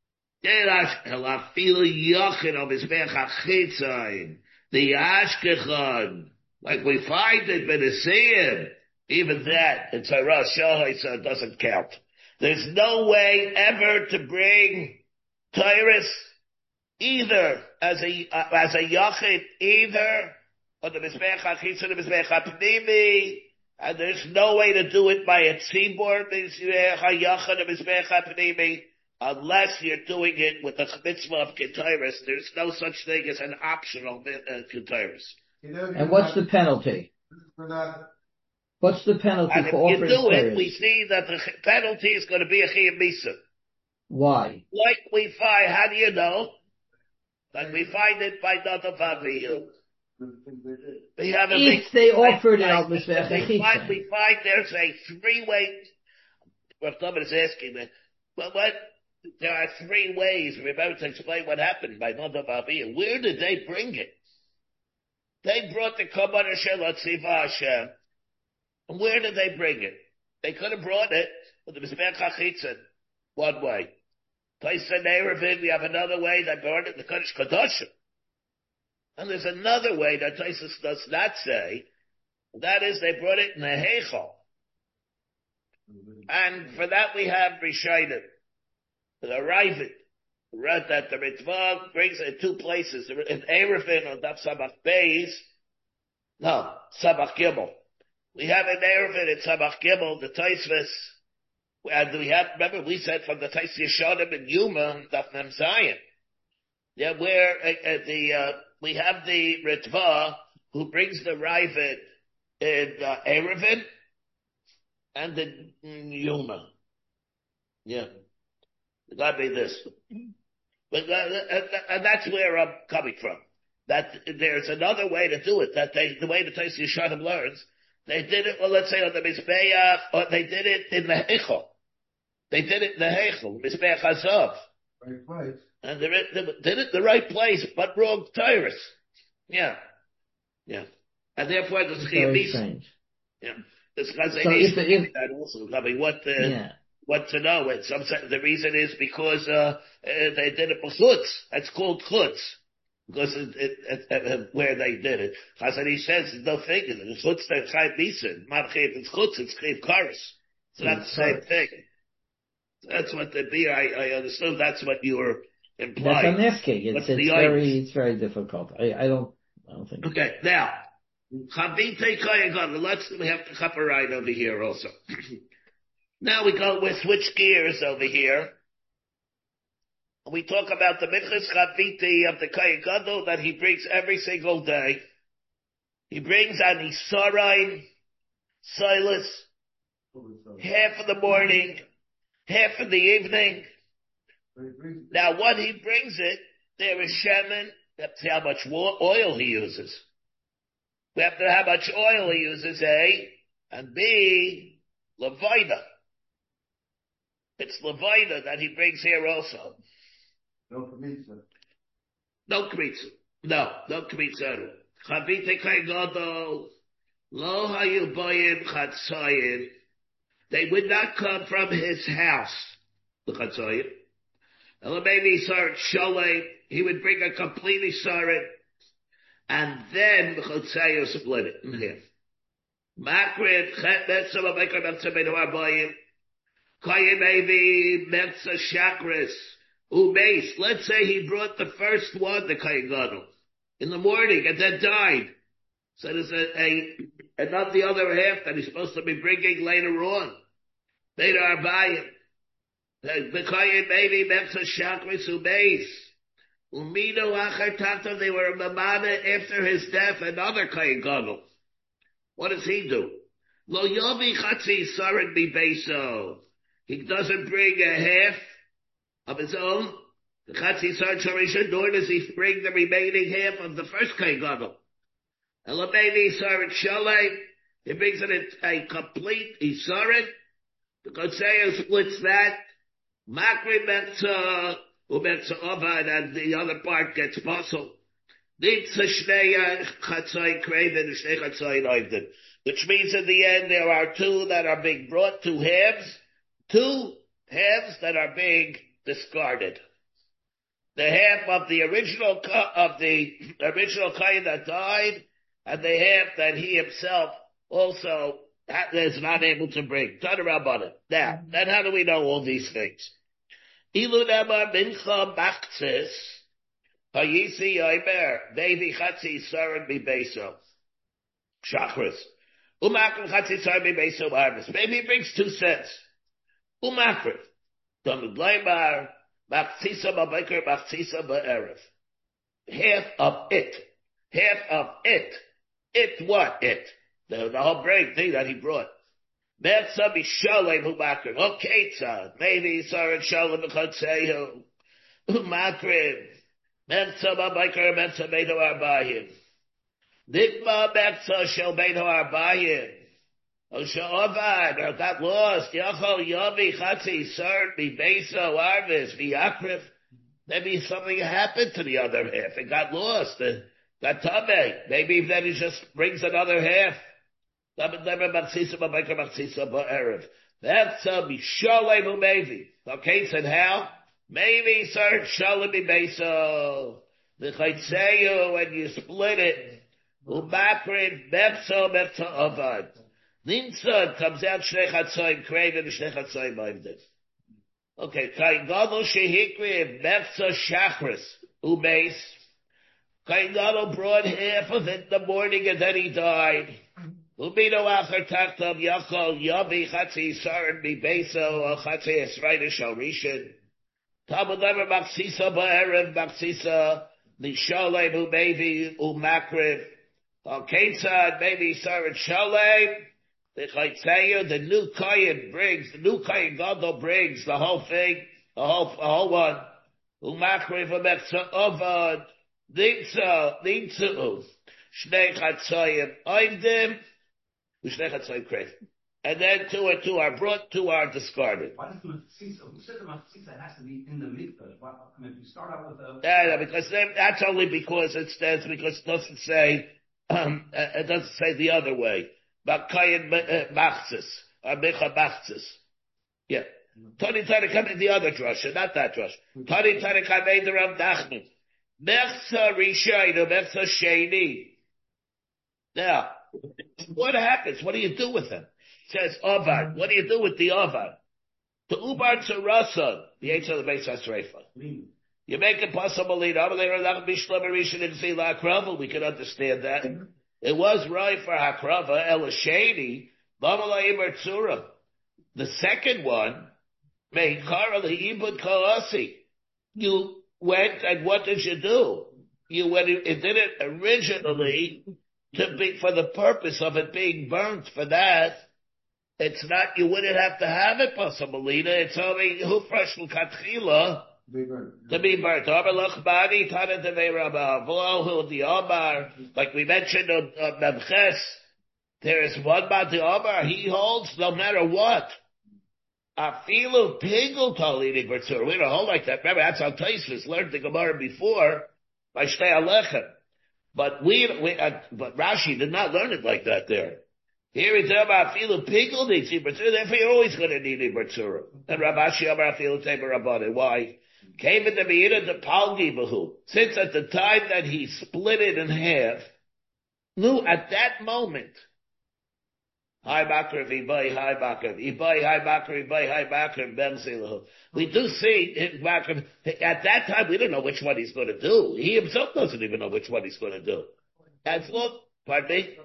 The Ashkechon, like we find it, but B'Nesiyim, even that, it's a Rosh Hashanah, so it doesn't count. There's no way ever to bring Tyrus either as a uh, as a Yachid, either on the Mizbech HaChitzon, the Mizbech HaPnimi, and there's no way to do it by a Tzibur, Mizbech HaYachid, the Mizbech HaPnimi, unless you're doing it with the mitzvah of Ketyrus. There's no such thing as an optional uh, Ketyrus. And what's the penalty? For that. What's the penalty and for offering if you do Torahs? it, we see that the penalty is going to be a Chiyuv Misa. Why? Like we find, how do you know? Like we find it by Nadav Avihu. We have a If big, they offered it like, al Mizbech we find, HaChitzon. we find there's a three-way, well, someone is asking me, well, what, there are three ways, remember to explain what happened by Nadav Avihu. Where did they bring it? They brought the Korban Asher L'Tziva Hashem. And where did they bring it? They could have brought it with the Mizbech HaChitzon one way. Taisa Nerevin, we have another way they brought it in the Kodesh Kadoshim. And there's another way that Taisa does not say. That is, they brought it in the Heichal. And for that we have Rishayim. The Ravid read that the Ritva brings it in two places. In Erevin on Daf Samach Beis. No, Samach Gimel. We have an Erevin in Samach Gimel, the Taisvis, and we have, remember we said from the Tais Yeshonim and Yuma, Daf Mem Zayin. Yeah, where, uh, uh, the, uh, we have the Ritva, who brings the Ravid in, uh, Erevin, and in Yuma. Yeah. It gotta be this. But, uh, and, and that's where I'm coming from. That there's another way to do it, that they, the way the Tais Yeshonim learns, they did it, well, let's say on the Mizbeach, or they did it in the Heichel. They did it in the Heichel, Mizbeach Hazav. Right place. And they, they did it in the right place, but wrong Tyrus. Yeah. Yeah. And therefore, there's a Chiyuv Misa. Yeah. This guy's So if, the, if, that also. I mean, what, uh, yeah. what to know. And some, the reason is because, uh, uh they did it for Chutz. It's called Chutz. Because it, it, it, it, where they did it. Chazani says, no figure. It's Chutz, they're Chayv Misa. Marchiv, it's Chutz, it's Chayv Karis. It's not the same thing. That's what the be. I, I understood that's what you were implying. That's a nifkig. It's, it's very, it's very difficult. I, I don't, I don't think. Okay, now, Chavite Kayagan, let's, we have to cut a ride over here also. Now we go, we switch gears over here. We talk about the Minchas Chavite of the Kayagadol that he brings every single day. He brings on Yisarain, Silas, half in the morning, half in the evening. Now what he brings it, there is Shemin, we have to see how much oil he uses. We have to know how much oil he uses, A, and B, Levina. It's Levina that he brings here also. No Kmitza. No Kmitza. No, no Kmitza. Chavite Kaigodo, Lo Hayu Bayim Chatzayim. They would not come from his house, the Chatzayim. Maybe start Sholem, he would bring a completely sarit, and then Chotzeyu split it in half. Makrid, Chet Metzah, L'Meikar Metzah Beinu Arbayim, Kayim Evi, Metzah Shakris, Umeis. Let's say he brought the first one, the Kayin Gadol, in the morning, and then died. So there's a, a, and not the other half that he's supposed to be bringing later on. Beinu Arbayim. The Kayin Evi, Metzah Shakris, Umeis. Umino Achar Tata, they were a mamana after his death, another Kayin Gadol. What does he do? Lo Yovi Chatzi Sarid Mi Beso. He doesn't bring a half of his own, the Chatzi Sarid Sharisha, nor does he bring the remaining half of the first Kayin Gadol. Elameni Sarid Shalei, he brings it a, a complete Isarid. The Kotzeyu splits that. Makri Metzah, Umetzah Ovad, and the other part gets puzzled. Which means in the end there are two that are being brought, two halves, two halves that are being discarded. The half of the original, of the original Kayin that died, and the half that he himself also is not able to bring. Turn around on it. Now, then how do we know all these things? Ilu Namar Mincha Machtzis, Hayisi Yomer, Devi Chatzi Saran Mi Beso. Shachris. Umakrim Chatzi Saran Mi Beso Arvis. Maybe he brings two cents. Umakrim. Tamid Leimar, Machzisa Babekar, Machzisa Ba'erev. Half of it. Half of it. It what? It. The, the whole brain thing that he brought. Metza Bishalem Umakrim. Okay, tzad. Maybe Saran Shalem B'Chotzeyu. Umakrim. Metza Babekar, Metza Beino Arbayim. Nikma Metza Shel Beino Arbayim. Osha Ovad, or got lost. Yachol Yomi Chatzi Sar Mi Beso Arvis V'Yakrif. Maybe something happened to the other half. It got lost. It got tame. Maybe then he just brings another half. That's a Mishalem Umevi. Okay, so how? Maybe Sar Shalom Mi Beso. The Chaytzeyu, when you split it, Umakrin Mepso Mepso Ovad. Nimsa comes out Shnei Chatzoyim Krein and Shnei Chatzoyim Oivdim. Okay, Kain Gadol Shehikri Mepsa Shachris Umeis. Kain Gadol brought half of it in the morning and then he died. Umino Acher Tachtav Yachol Yavi Chatzi Saran Mi Beso or Chatzi Esrayna Shal Rishon. Talmud Lever Machsisa Ba'erev Machsisa Nishalem Umevi Umakriv. Okay, Tzad, maybe Saran Shalem. The Chaytzeyu, the new Kayin brings, the new Kayin Gadol brings the whole thing, the whole, the whole one. Umakriv Umetza Ovad, Nimtza, Nimtzu, Shnei Chatzoyim Oivdim, Shnei Chatzoyim Krev. And then two and two are brought, two are discarded. Why does the Matzisa, who said the Matzisa has to be in the mikvah? Why, I mean, if you start out with a... Yeah, because they, that's only because it says, because it doesn't say, um, it doesn't say the other way. Bakayin Machzis, or Mecha Machzis. Yeah. Tani Tani come in the other drasha, not that drasha. Tani Tani come in the Rav Nachman. Mechza Rishayna, Mechza Sheni. Now, what happens? What do you do with them? It says Ovad. What do you do with the Ovad? To Ubar Tzarasan, the H of the Beis HaSreifa. You make it possible, we can understand that. It was right for Hakrava, Elasheni, Bamala Tzura. The second one, Meikara Ibud Kalasi. You went and what did you do? You went, it did it originally to be, for the purpose of it being burnt for that. It's not, you wouldn't have to have it, Pasamalina. It's only, who fresh Katchila to be burnt. Like we mentioned on Memches, there is one Bati Omar, he holds no matter what. Afilu Pingul Talini Bertzur. We don't hold like that. Remember, that's how Taisvis learned the Gemara before by Shtei Alechem. But we, we uh, but Rashi did not learn it like that there. Here it's about Afilu Pingul needs Ibertzur, therefore you're always going to need Ibertzur. And Rabashi Amar Afilu Teber Rabbanim. Why? Came in the Meira the Palgi Bahu. Since at the time that he split it in half, no, at that moment, Hi Bakr, Ibai, Hi Bakr, Ibai, Hi Bakr, Ibai, Hi Bakr, Ben Zilahu. We do see in Bakr, at that time we don't know which one he's going to do. He himself doesn't even know which one he's going to do. That's look, pardon me?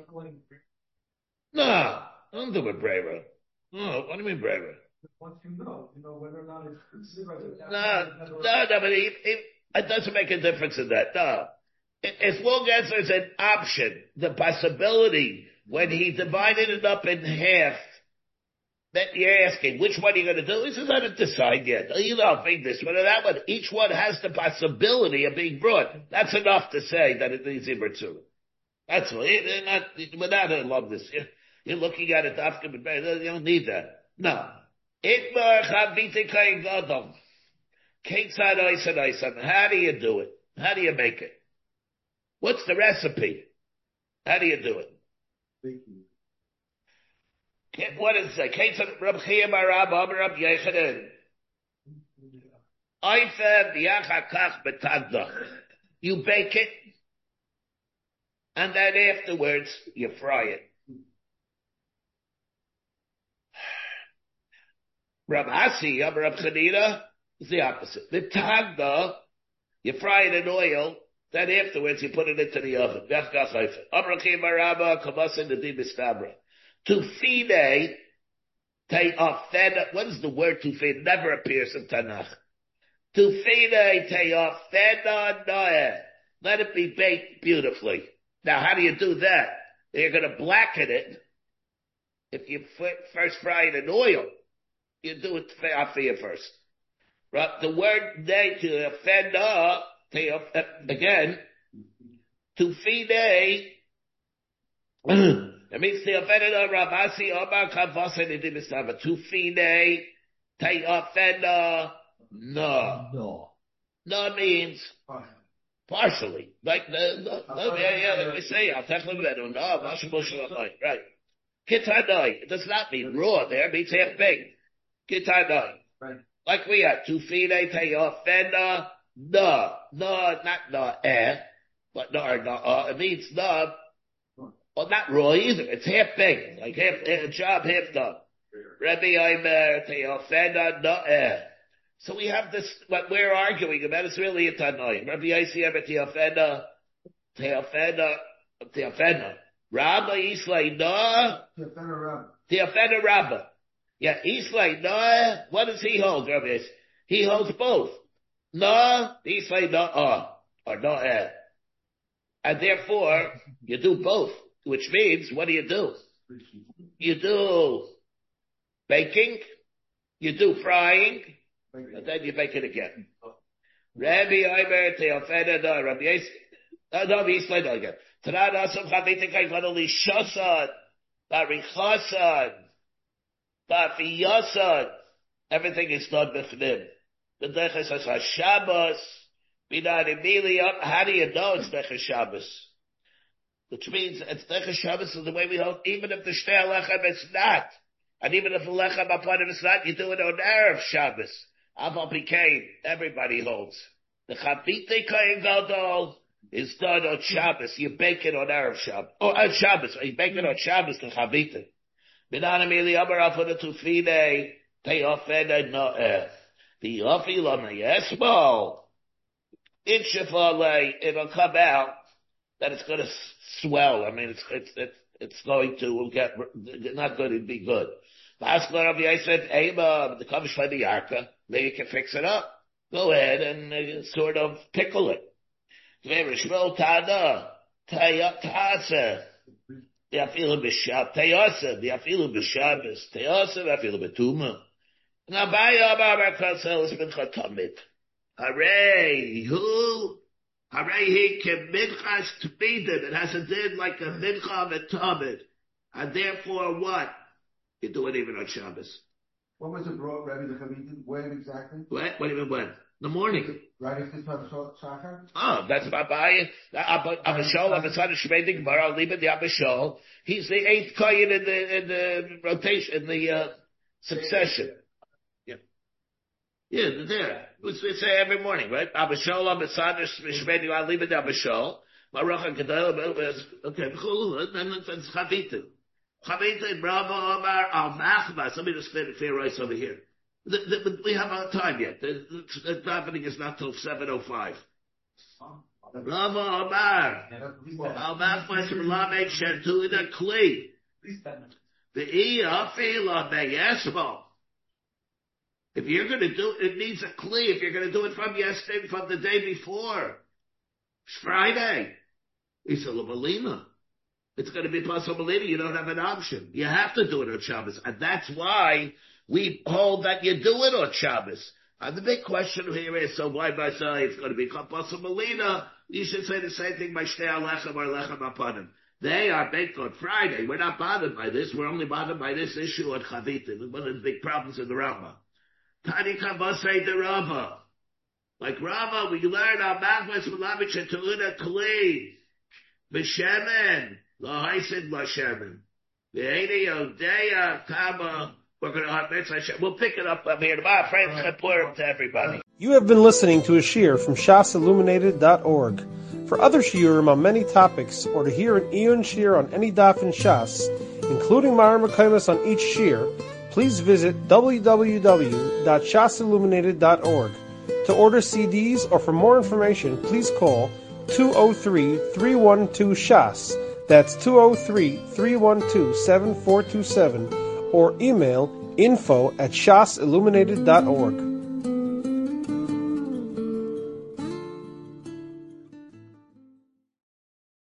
No, don't do it, Brera. No, what do you mean, Brera? Once you know, you know whether or not it's considered. No, no, no, but he, he, it doesn't make a difference in that. No. As long as there's an option, the possibility, when he divided it up in half, that you're asking, which one are you going to do? He says, I haven't decided yet. You know, think this one or that one. Each one has the possibility of being brought. That's enough to say that it needs Ibertzur. That's all. You're not, without I love this. You're, you're looking at it, you don't need that. No. Itmar chavite kain gadol. Ketzad oisan oisan. How do you do it? How do you make it? What's the recipe? How do you do it? What is it? Ketzad Rab Chia bar Rab Amar Rab Yechanan. Oifen yachakach betagdach. You bake it, and then afterwards you fry it. Rab Hasi, Rab Chanina, is the opposite. The tagda, you fry it in oil, then afterwards you put it into the oven. Tufide, te ofena, what is the word tufide? Never appears in Tanakh. Tufide, te ofena noeh. Let it be baked beautifully. Now, how do you do that? You're going to blacken it. If you first fry it in oil, you do it after first. Right? The word they to offend up, again, to fide, it means the offended of Rabasi Omar Kavasan in the Mistava. To fide, te offend no. No. No means partially. Like the, no, no, yeah, yeah, like we say, I'll take a look at it. No, right. Kitanai, it does not mean raw there, it means half baked. Kitanai. Right. Like we have, to fide, te offend no. No, not no, eh. But no, no, uh, it means no. Well, not raw either. It's half baked, like half, a job half done. Rabbi Omer, te offend no, eh. So we have this, what we're arguing about is really a Tanoim. Rabbi Yossi Eber Teofena, Teofena, Teofena. Rabba Islay no. Teofena Rabba. Yeah, Islay no. What does he hold, Rabbi Yossi? He holds both. No, Islay no, uh, or no, eh. And therefore, you do both, which means, what do you do? You do baking, you do frying, and then you make it again. Rabbi Omer Teofena no, Rabbi Yossi, no, no, Islay no again. Tanad Asum Chavite Kai Gadoli Shosan, Barichasan, Bafiyasan, everything is done b'fnim. The Deches has HaShabbos, Binad Emiliam, how do you know it's Deches Shabbos? Which means it's Deches Shabbos is the way we hold, even if the Shtei Lechem is not, and even if the Lechem upon it is not, you do it on Erev Shabbos. Aval Bikain, everybody holds. The Chavite Kain Gadol is done on Shabbos. You bake it on Erev Shabbos. Oh, on Shabbos. You bake it on Shabbos, the Chavite. Binad Emiliam, Afon Tufide, Teofena Noeh. The Ofilama Yesmo, in Shefale, it'll come out that it's going to swell. I mean, it's, it's, it's, it's going to get, not going to be good. Vaskar of I said, Ema, the Kavish by the Yarka, maybe you can fix it up. Go ahead and uh, sort of pickle it. Verishmo Tada, Tayasa, the Afilu Bishab, Tayasa, the Afilu Bishabis, Tayasa, the Afilu Betuma. Now, Baya Baba Kasel has been chatamit. Hooray! Who? Hooray! He can minchas tbidin. It has a din like a mincha of a tamid, and therefore what? You do it even on Shabbos. When was it brought, Rabbi the Chavitin? When exactly? What? What do you mean when? The morning. Right after Shachar? Oh, that's Babaya. Abishol, Abishol, Shmeidik, Baral Liba, the Abishol. He's the eighth kohen in the in the rotation, in the uh, succession. Yeah, they're there. We say every morning, right? Abba Shalom, Besader, Shmeni, I leave it Abba Shalom. Maruch HaKadosh, okay, then it's Chavita. Chavita, Bravo, Omar, Al Machmas. Let me just clear the clear rights over here. The, the, we have our time yet. The, the, the davening is not till seven oh five. Bravo, Omar. Al Machmas, Lamed, Shentu, the Kli. The Iya, Fila, Meyesmo. If you're going to do it, needs a Kli. If you're going to do it from yesterday, from the day before. It's Friday. It's a Malina. It's going to be possible later. You don't have an option. You have to do it on Shabbos. And that's why we hold that you do it on Shabbos. And the big question here is, so why by say it's going to be possible later? You should say the same thing by Shtei Alechem or Lechem Apanim. They are baked on Friday. We're not bothered by this. We're only bothered by this issue on Chavita. One of the big problems in the Rambam. Tani Kavasei the Rava. Like Rava, we learn our Machmas Malavich and Tuluna Kli. B'Shemen. L'haisid L'Shemen. V'hei Yodeya Kama. We're going to have mitzvah. We'll pick it up here tomorrow. Friends, report to everybody. You have been listening to a shiur from shas illuminated dot org. For other shiurim on many topics, or to hear an Iyun shiur on any daf in Shas, including Mareh Mekomos on each shiur, please visit w w w dot shas illuminated dot org. To order C Ds or for more information, please call two oh three, three one two, S H A S. That's two oh three, three one two, seven four two seven. Or email info at shas illuminated dot org.